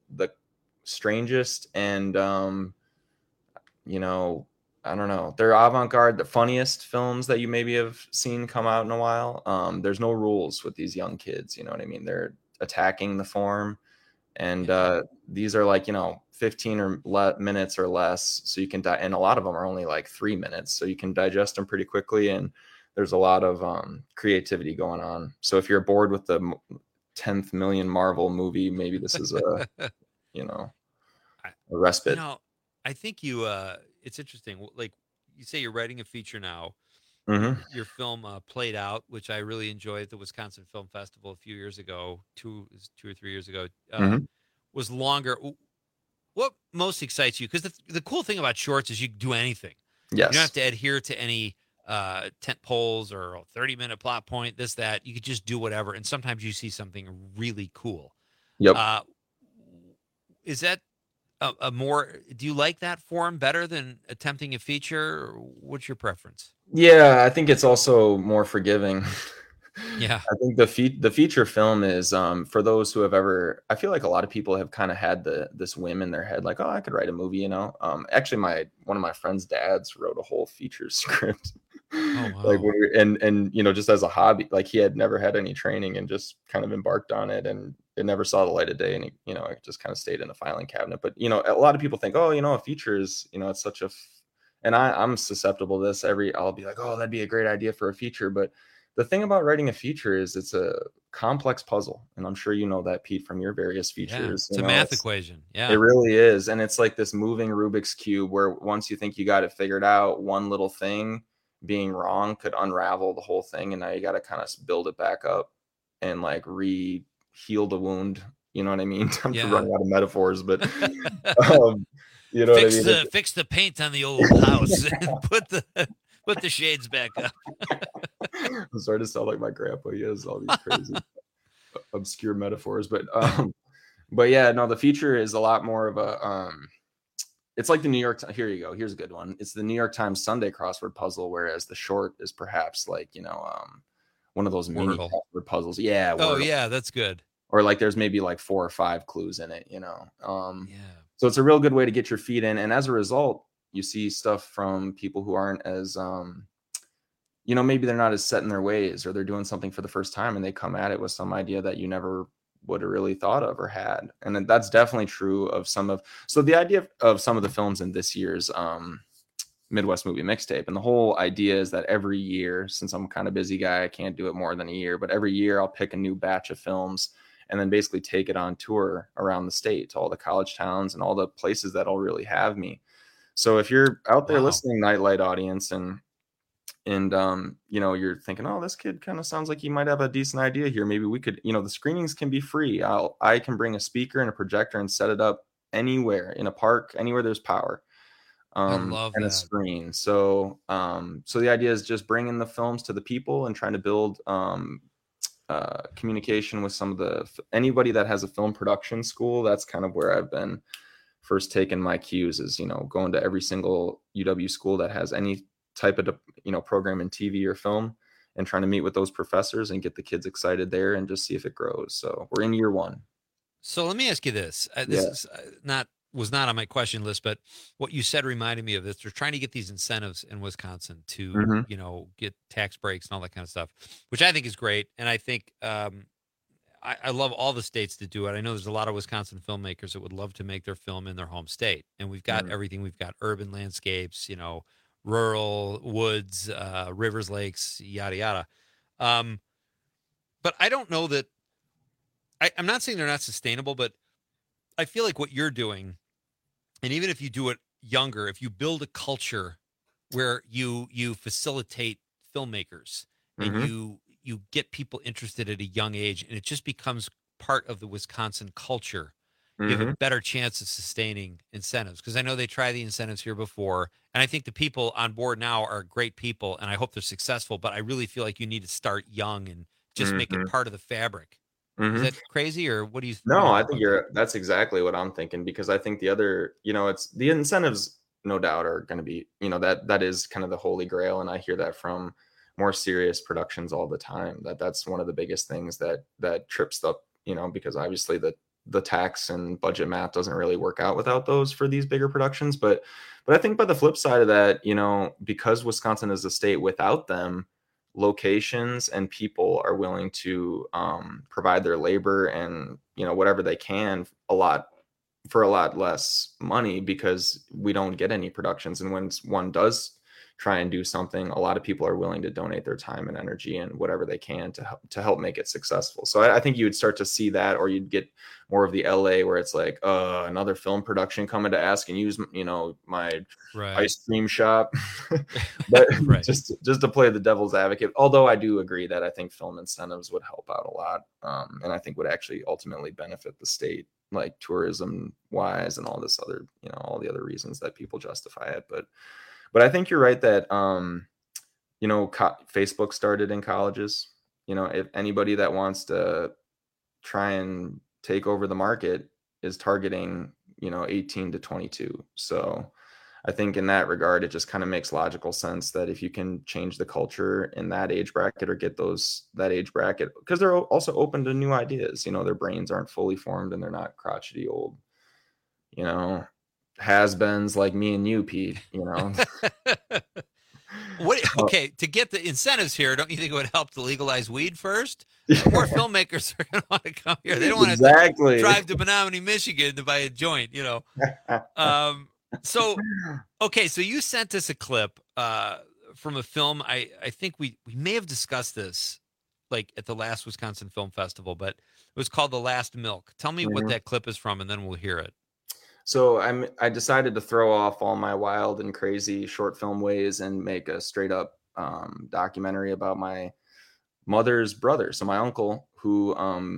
strangest and, I don't know, they're avant-garde, the funniest films that you maybe have seen come out in a while. There's no rules with these young kids, you know what I mean? They're attacking the form. And these are like, 15 minutes or less. So you can, and a lot of them are only like 3 minutes. So you can digest them pretty quickly. And there's a lot of creativity going on. So if you're bored with the 10th million Marvel movie, maybe this is a, a respite. I think it's interesting. Like you say, you're writing a feature now. Mm-hmm. Your film Played Out, which I really enjoyed at the Wisconsin Film Festival a few years ago, two or 3 years ago, was longer. What most excites you? Because the cool thing about shorts is you can do anything. Yes. You don't have to adhere to any tent poles or a 30-minute plot point, this, that. You could just do whatever. And sometimes you see something really cool. Yep. Is that do you like that form better than attempting a feature? Or what's your preference? Yeah, I think it's also more forgiving. Yeah. I think the feature film is for those who have ever, I feel like a lot of people have kind of had this whim in their head, like, oh, I could write a movie, Actually, one of my friend's dads wrote a whole feature script Like when and you know, just as a hobby, like he had never had any training and just kind of embarked on it, and it never saw the light of day, and he, you know, it just kind of stayed in the filing cabinet. But you know, a lot of people think, oh, you know, a feature is, you know, it's such a and I'm susceptible to this. I'll be like, oh, that'd be a great idea for a feature. But the thing about writing a feature is it's a complex puzzle. And I'm sure you know that, Pete, from your various features. It's a math equation. Yeah. It really is. And it's like this moving Rubik's Cube where once you think you got it figured out, one little thing being wrong could unravel the whole thing. And now you got to kind of build it back up and like heal the wound. You know what I mean? I'm running out of metaphors, but you know what I mean? Fix the paint on the old house and put the shades back up. I'm starting to sound like my grandpa. He has all these crazy obscure metaphors, but yeah, no, the feature is a lot more of a it's like the New York. Here you go. Here's a good one. It's the New York Times Sunday crossword puzzle, whereas the short is perhaps like, you know, one of those mini crossword puzzles. Yeah. Oh yeah, that's good. Or like there's maybe like 4 or 5 clues in it, you know. So it's a real good way to get your feet in, and as a result, you see stuff from people who aren't as you know, maybe they're not as set in their ways, or they're doing something for the first time and they come at it with some idea that you never would have really thought of or had. And that's definitely true of so the idea of some of the films in this year's Midwest Movie Mixtape, and the whole idea is that every year, since I'm kind of busy guy, I can't do it more than a year, but every year I'll pick a new batch of films and then basically take it on tour around the state to all the college towns and all the places that'll really have me. So if you're out there listening, Nightlight audience, and you know, you're thinking, oh, this kid kind of sounds like he might have a decent idea here. Maybe we could, you know, the screenings can be free. I can bring a speaker and a projector and set it up anywhere in a park, anywhere there's power, and a screen. So the idea is just bringing the films to the people and trying to build communication with anybody that has a film production school. That's kind of where I've been first taking my cues, is, you know, going to every single UW school that has any type of, you know, program in TV or film, and trying to meet with those professors and get the kids excited there and just see if it grows. So we're in year 1. So let me ask you this. This is was not on my question list, but what you said reminded me of this. They're trying to get these incentives in Wisconsin to, you know, get tax breaks and all that kind of stuff, which I think is great. And I think I love all the states that do it. I know there's a lot of Wisconsin filmmakers that would love to make their film in their home state. And we've got everything. We've got urban landscapes, you know, rural woods, rivers, lakes, yada, yada. But I don't know that I'm not saying they're not sustainable, but I feel like what you're doing, and even if you do it younger, if you build a culture where you facilitate filmmakers and you get people interested at a young age, and it just becomes part of the Wisconsin culture, you have a better chance of sustaining incentives. Because I know they tried the incentives here before, and I think the people on board now are great people, and I hope they're successful, but I really feel like you need to start young and just make it part of the fabric. Is that crazy, or what do you think? No, I think that's exactly what I'm thinking, because I think the other, you know, it's the incentives, no doubt, are going to be, you know, that is kind of the holy grail. And I hear that from more serious productions all the time, that's one of the biggest things that trips up, you know, because obviously the tax and budget math doesn't really work out without those for these bigger productions. But I think by the flip side of that, you know, because Wisconsin is a state without them, locations and people are willing to provide their labor and, you know, whatever they can for a lot less money, because we don't get any productions. And when one does try and do something, a lot of people are willing to donate their time and energy and whatever they can to help make it successful. So I think you would start to see that, or you'd get more of the LA where it's like, another film production coming to ask and use, you know, my ice cream shop, but just to play the devil's advocate. Although I do agree that I think film incentives would help out a lot. And I think would actually ultimately benefit the state, like tourism wise and all this other, you know, all the other reasons that people justify it. But I think you're right that, you know, Facebook started in colleges. You know, if anybody that wants to try and take over the market is targeting, you know, 18 to 22. So I think in that regard, it just kind of makes logical sense that if you can change the culture in that age bracket, or get that age bracket, because they're also open to new ideas, you know, their brains aren't fully formed and they're not crotchety old, you know, has-beens like me and you, Pete, you know. Okay, to get the incentives here, don't you think it would help to legalize weed first? More filmmakers are going to want to come here. They don't want to drive to Menominee, Michigan to buy a joint, you know. So you sent us a clip from a film. I think we may have discussed this like at the last Wisconsin Film Festival, but it was called The Last Milk. Tell me what that clip is from, and then we'll hear it. So I decided to throw off all my wild and crazy short film ways and make a straight up documentary about my mother's brother. So my uncle, who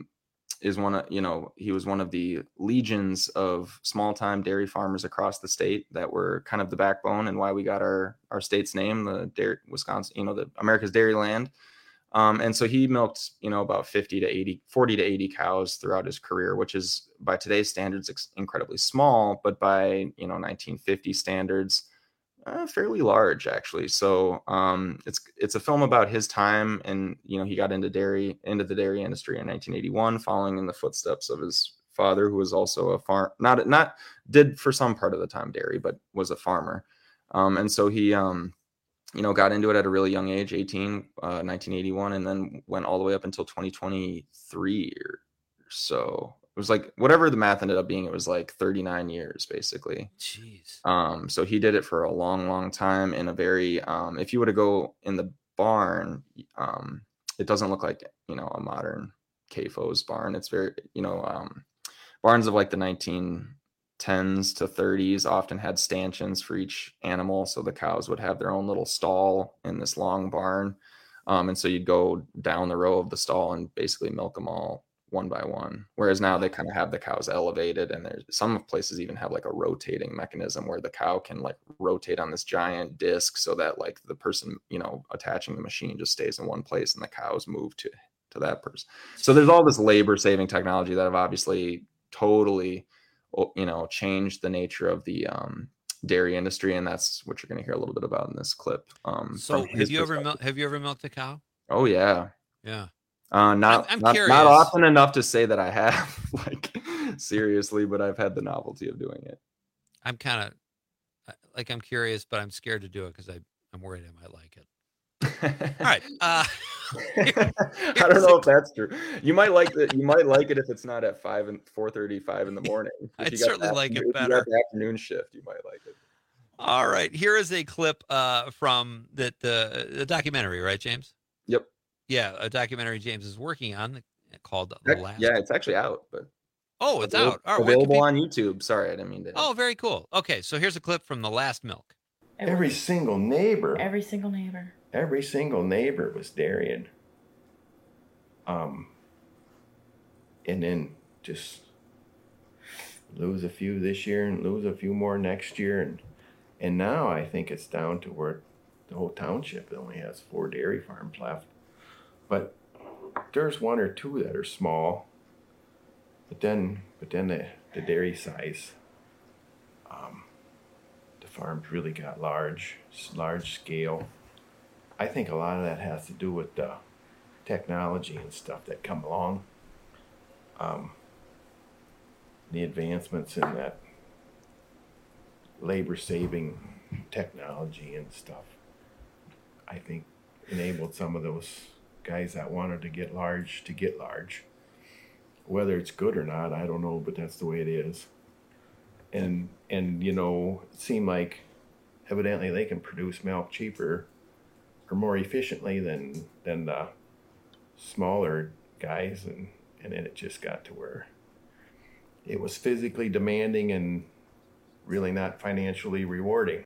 is he was one of the legions of small time dairy farmers across the state that were kind of the backbone and why we got our state's name, the dairy, Wisconsin, the America's Dairy Land. And so he milked, about 40 to 80 cows throughout his career, which is by today's standards incredibly small, but by 1950 standards, fairly large actually. So it's a film about his time, and he got into the dairy industry in 1981, following in the footsteps of his father, who was also a not did for some part of the time dairy, but was a farmer. And so he got into it at a really young age, 18, 1981, and then went all the way up until 2023 or so. It was like, whatever the math ended up being, it was like 39 years, basically. Jeez. So he did it for a long, long time in a very, if you were to go in the barn, it doesn't look like, a modern CAFO's barn. It's very, barns of like the 1910s to 30s often had stanchions for each animal. So the cows would have their own little stall in this long barn. And so you'd go down the row of the stall and basically milk them all one by one. Whereas now they kind of have the cows elevated, and there's some places even have like a rotating mechanism where the cow can like rotate on this giant disc so that like the person, attaching the machine just stays in one place and the cows move to that person. So there's all this labor saving technology that have obviously totally, changed the nature of the dairy industry. And that's what you're going to hear a little bit about in this clip. So have you ever milked a cow? Oh yeah. Yeah. Not often enough to say that I have, like, seriously, but I've had the novelty of doing it. I'm kind of I'm curious, but I'm scared to do it because I'm worried I might like it. All right. I don't know if that's true. You might like it. You might like it if it's not at 4:35 in the morning. I'd certainly like it better. If you got the afternoon shift, you might like it. All right. Here is a clip from the documentary, right, James? Yep. Yeah, a documentary James is working on called The Last. Yeah, it's actually out, but it's out. All right, available on YouTube. Sorry, I didn't mean to. Oh, very cool. Okay, so here's a clip from The Last Milk. Every single neighbor was dairying. And then just lose a few this year and lose a few more next year, and now I think it's down to where the whole township only has 4 dairy farms left. But there's 1 or 2 that are small. But then the dairy size, the farms really got large scale. I think a lot of that has to do with the technology and stuff that come along. The advancements in that labor saving technology and stuff, I think enabled some of those guys that wanted to get large. Whether it's good or not, I don't know, but that's the way it is. And it seemed like evidently they can produce milk cheaper or more efficiently than the smaller guys, and then it just got to where it was physically demanding and really not financially rewarding.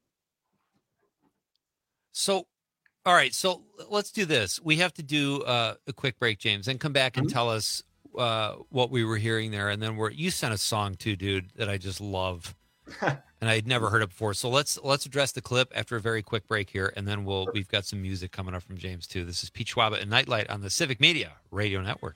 So, all right, so let's do this. We have to do a quick break, James, and come back and tell us what we were hearing there. And then you sent a song too, dude, that I just love, and I'd never heard it before. So let's address the clip after a very quick break here, and then we've got some music coming up from James too. This is Pete Schwaba and Nightlight on the Civic Media Radio Network.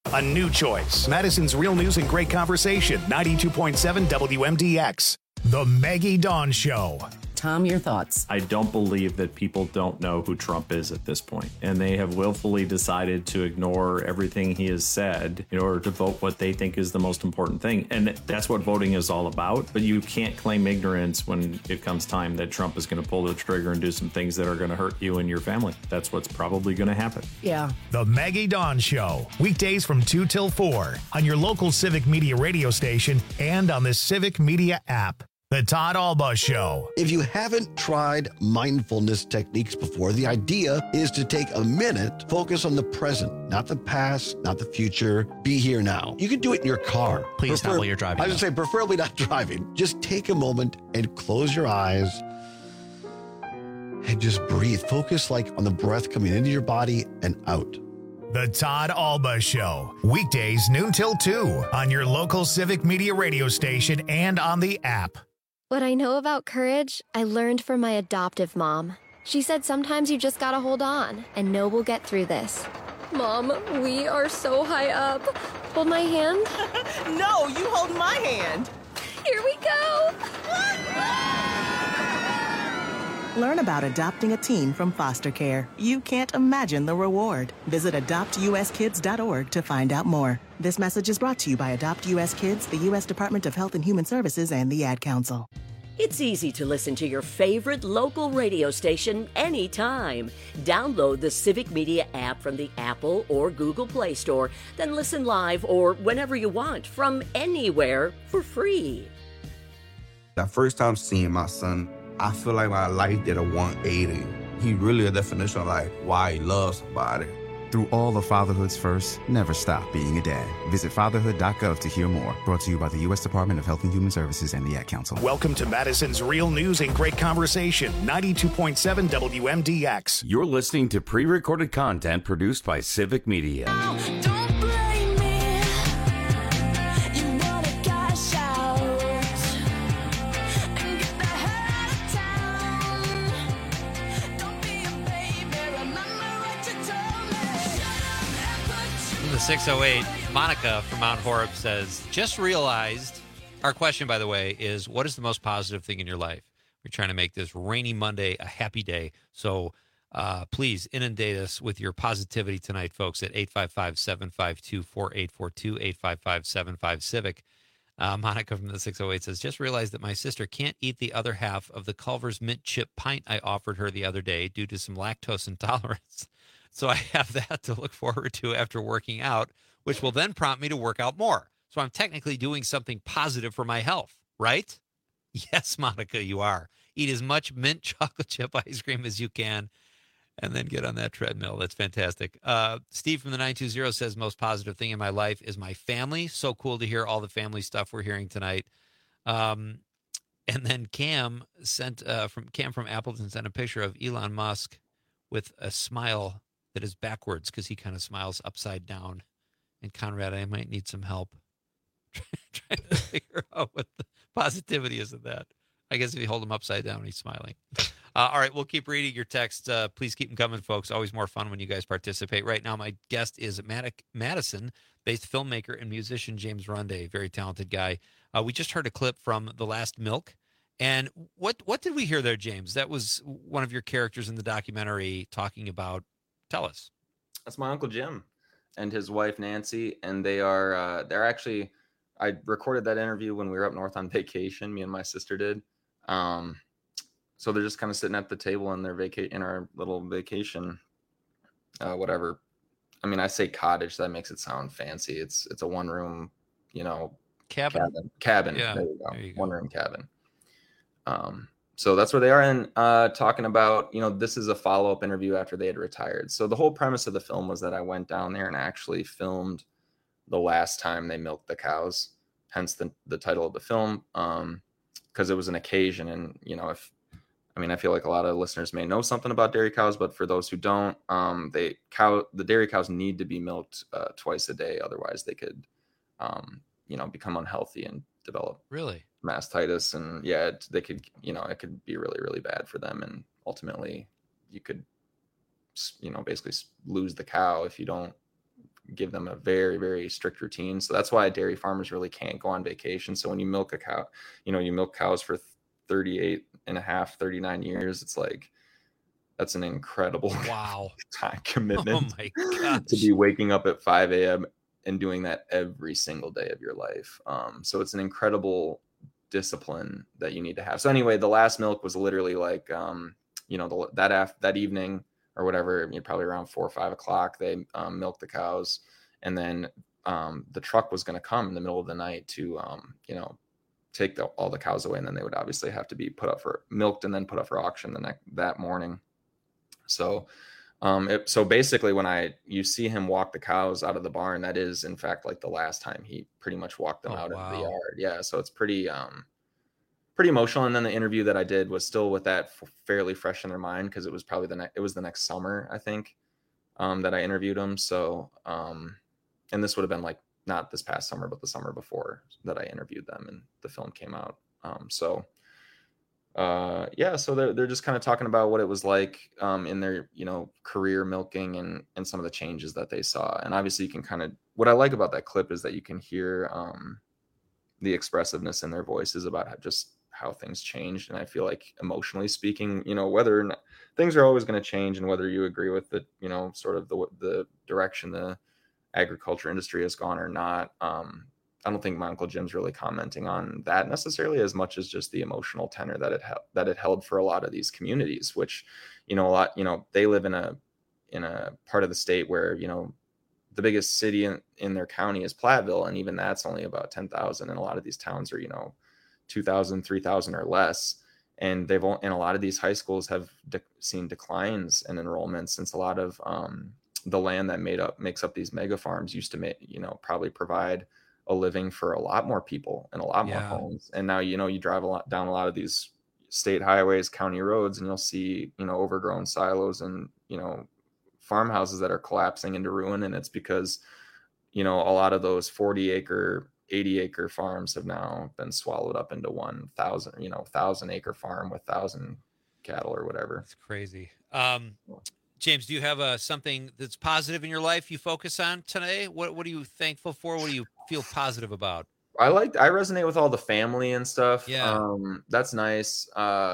A new choice. Madison's Real News and Great Conversation, 92.7 WMDX. The Maggie Dawn Show. Tom, your thoughts? I don't believe that people don't know who Trump is at this point, and they have willfully decided to ignore everything he has said in order to vote what they think is the most important thing. And that's what voting is all about. But you can't claim ignorance when it comes time that Trump is going to pull the trigger and do some things that are going to hurt you and your family. That's what's probably going to happen. Yeah. The Maggie Dawn Show. Weekdays from 2 till 4 on your local Civic Media radio station and on the Civic Media app. The Todd Alba Show. If you haven't tried mindfulness techniques before, the idea is to take a minute, focus on the present, not the past, not the future. Be here now. You can do it in your car. Please not while you're driving. I would say preferably not driving. Just take a moment and close your eyes and just breathe. Focus like on the breath coming into your body and out. The Todd Alba Show. Weekdays noon till 2 on your local Civic Media radio station and on the app. What I know about courage, I learned from my adoptive mom. She said sometimes you just gotta hold on and know we'll get through this. Mom, we are so high up. Hold my hand. No, you hold my hand. Here we go. Learn about adopting a teen from foster care. You can't imagine the reward. Visit adoptuskids.org to find out more. This message is brought to you by Adopt US Kids, the U.S. Department of Health and Human Services, and the Ad Council. It's easy to listen to your favorite local radio station anytime. Download the Civic Media app from the Apple or Google Play Store, then listen live or whenever you want from anywhere for free. The first time seeing my son, I feel like my life did a 180. He really a definition of like why he loves somebody. Through all of fatherhood's first, never stop being a dad. Visit fatherhood.gov to hear more. Brought to you by the U.S. Department of Health and Human Services and the Ad Council. Welcome to Madison's Real News and Great Conversation, 92.7 WMDX. You're listening to pre-recorded content produced by Civic Media. The 608, Monica from Mount Horeb says, just realized, our question, by the way, is what is the most positive thing in your life? We're trying to make this rainy Monday a happy day. So please inundate us with your positivity tonight, folks, at 855-752-4842, 855-75-CIVIC. Monica from the 608 says, just realized that my sister can't eat the other half of the Culver's mint chip pint I offered her the other day due to some lactose intolerance. So I have that to look forward to after working out, which will then prompt me to work out more. So I'm technically doing something positive for my health, right? Yes, Monica, you are. Eat as much mint chocolate chip ice cream as you can and then get on that treadmill. That's fantastic. Steve from the 920 says, most positive thing in my life is my family. So cool to hear all the family stuff we're hearing tonight. And then Cam from Appleton sent a picture of Elon Musk with a smile that is backwards because he kind of smiles upside down. And Conrad, I might need some help trying to figure out what the positivity is of that. I guess if you hold him upside down, he's smiling. All right, we'll keep reading your text. Please keep them coming, folks. Always more fun when you guys participate. Right now, my guest is Madison-based filmmaker and musician James Runde, very talented guy. We just heard a clip from The Last Milk. And what did we hear there, James? That was one of your characters in the documentary talking about. Tell us. That's my Uncle Jim and his wife Nancy, and they're actually. I recorded that interview when we were up north on vacation. Me and my sister did. So they're just kind of sitting at the table in their in our little vacation, whatever. I mean, I say cottage. That makes it sound fancy. It's a one room, cabin. Yeah, there you go. One room cabin. So that's where they are, and talking about, this is a follow-up interview after they had retired. So the whole premise of the film was that I went down there and actually filmed the last time they milked the cows, hence the title of the film, because it was an occasion. And, I feel like a lot of listeners may know something about dairy cows, but for those who don't, the dairy cows need to be milked twice a day. Otherwise they could, become unhealthy and develop mastitis, and they could, it could be really, really bad for them. And ultimately you could, basically lose the cow if you don't give them a very, very strict routine. So that's why dairy farmers really can't go on vacation. So when you milk a cow, you milk cows for 38 and a half, 39 years, it's like, that's an incredible time commitment. Oh my gosh. To be waking up at 5 a.m. and doing that every single day of your life. So it's an incredible discipline that you need to have. So anyway, the last milk was literally like, that evening or whatever, probably around 4 or 5 o'clock, they milked the cows, and then the truck was going to come in the middle of the night to, take all the cows away. And then they would obviously have to be milked and then put up for auction that morning. So, so basically when you see him walk the cows out of the barn, that is in fact like the last time he pretty much walked them out of the yard. Yeah. So it's pretty emotional. And then the interview that I did was still with that fairly fresh in their mind, because it was probably the next summer, I think, that I interviewed him. So, and this would have been like not this past summer, but the summer before that I interviewed them and the film came out. So they're just kind of talking about what it was like in their career milking and some of the changes that they saw. And obviously you can what I like about that clip is that you can hear the expressiveness in their voices about how things changed. And I feel like emotionally speaking, whether or not things are always going to change, and whether you agree with the sort of the direction the agriculture industry has gone or not, I don't think my Uncle Jim's really commenting on that necessarily, as much as just the emotional tenor that it held for a lot of these communities, which, they live in a part of the state where, the biggest city in their county is Platteville. And even that's only about 10,000. And a lot of these towns are, 2,000, 3,000 or less. And and a lot of these high schools have seen declines in enrollment, since a lot of the land that makes up these mega farms used to probably provide a living for a lot more people and a lot more homes. And now, you drive down a lot of these state highways, county roads, and you'll see, overgrown silos and, farmhouses that are collapsing into ruin. And it's because, a lot of those 40-acre, 80-acre farms have now been swallowed up into 1,000, 1,000-acre farm with 1,000 cattle or whatever. It's crazy. James, do you have something that's positive in your life you focus on today? What are you thankful for? What do you feel positive about? I resonate with all the family and stuff. Yeah. That's nice.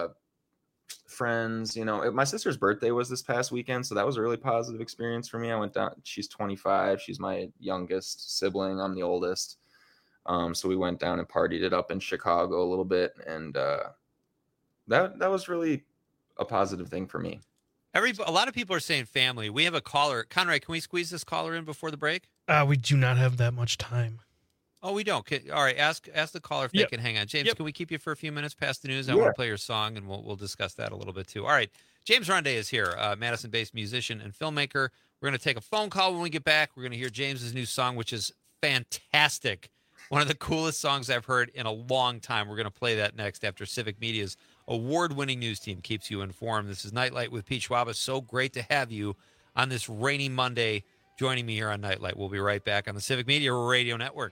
Friends, my sister's birthday was this past weekend, so that was a really positive experience for me. I went down, she's 25. She's my youngest sibling. I'm the oldest. So we went down and partied it up in Chicago a little bit. And that was really a positive thing for me. A lot of people are saying family. We have a caller. Conrad, can we squeeze this caller in before the break? We do not have that much time. Oh, we don't. All right, ask the caller if they can hang on. James, can we keep you for a few minutes past the news? I want to play your song, and we'll discuss that a little bit too. All right, James Ronde is here, Madison-based musician and filmmaker. We're going to take a phone call when we get back. We're going to hear James's new song, which is fantastic. One of the coolest songs I've heard in a long time. We're going to play that next after Civic Media's award-winning news team keeps you informed. This is Nightlight with Pete Schwaba. So great to have you on this rainy Monday joining me here on Nightlight. We'll be right back on the Civic Media Radio Network.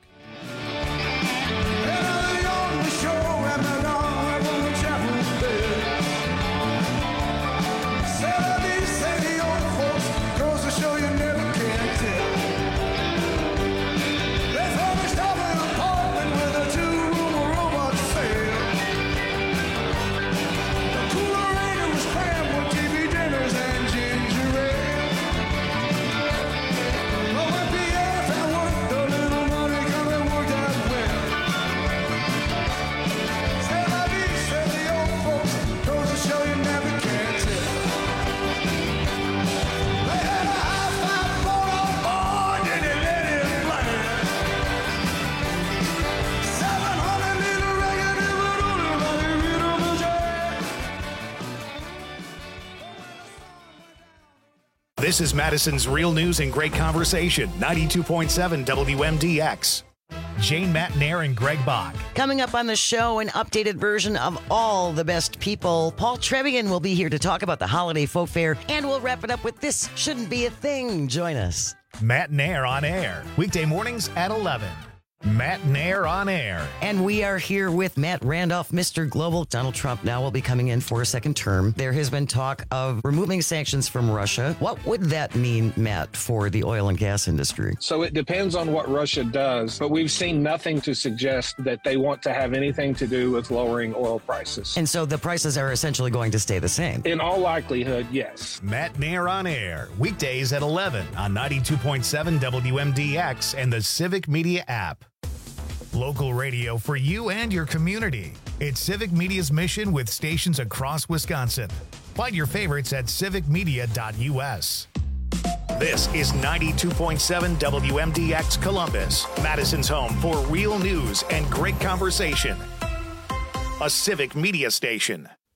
This is Madison's Real News and Great Conversation, 92.7 WMDX. Jane Matnair and Greg Bach. Coming up on the show, an updated version of All the Best People. Paul Trevian will be here to talk about the holiday folk fair, and we'll wrap it up with This Shouldn't Be a Thing. Join us. Matnair on air, weekday mornings at 11. Matt Nair on air. And we are here with Matt Randolph, Mr. Global. Donald Trump now will be coming in for a second term. There has been talk of removing sanctions from Russia. What would that mean, Matt, for the oil and gas industry? So it depends on what Russia does, but we've seen nothing to suggest that they want to have anything to do with lowering oil prices. And so the prices are essentially going to stay the same? In all likelihood, yes. Matt Nair on air, weekdays at 11 on 92.7 WMDX and the Civic Media app. Local radio for you and your community. It's Civic Media's mission with stations across Wisconsin. Find your favorites at civicmedia.us. This is 92.7 WMDX Columbus, Madison's home for real news and great conversation. A Civic Media station.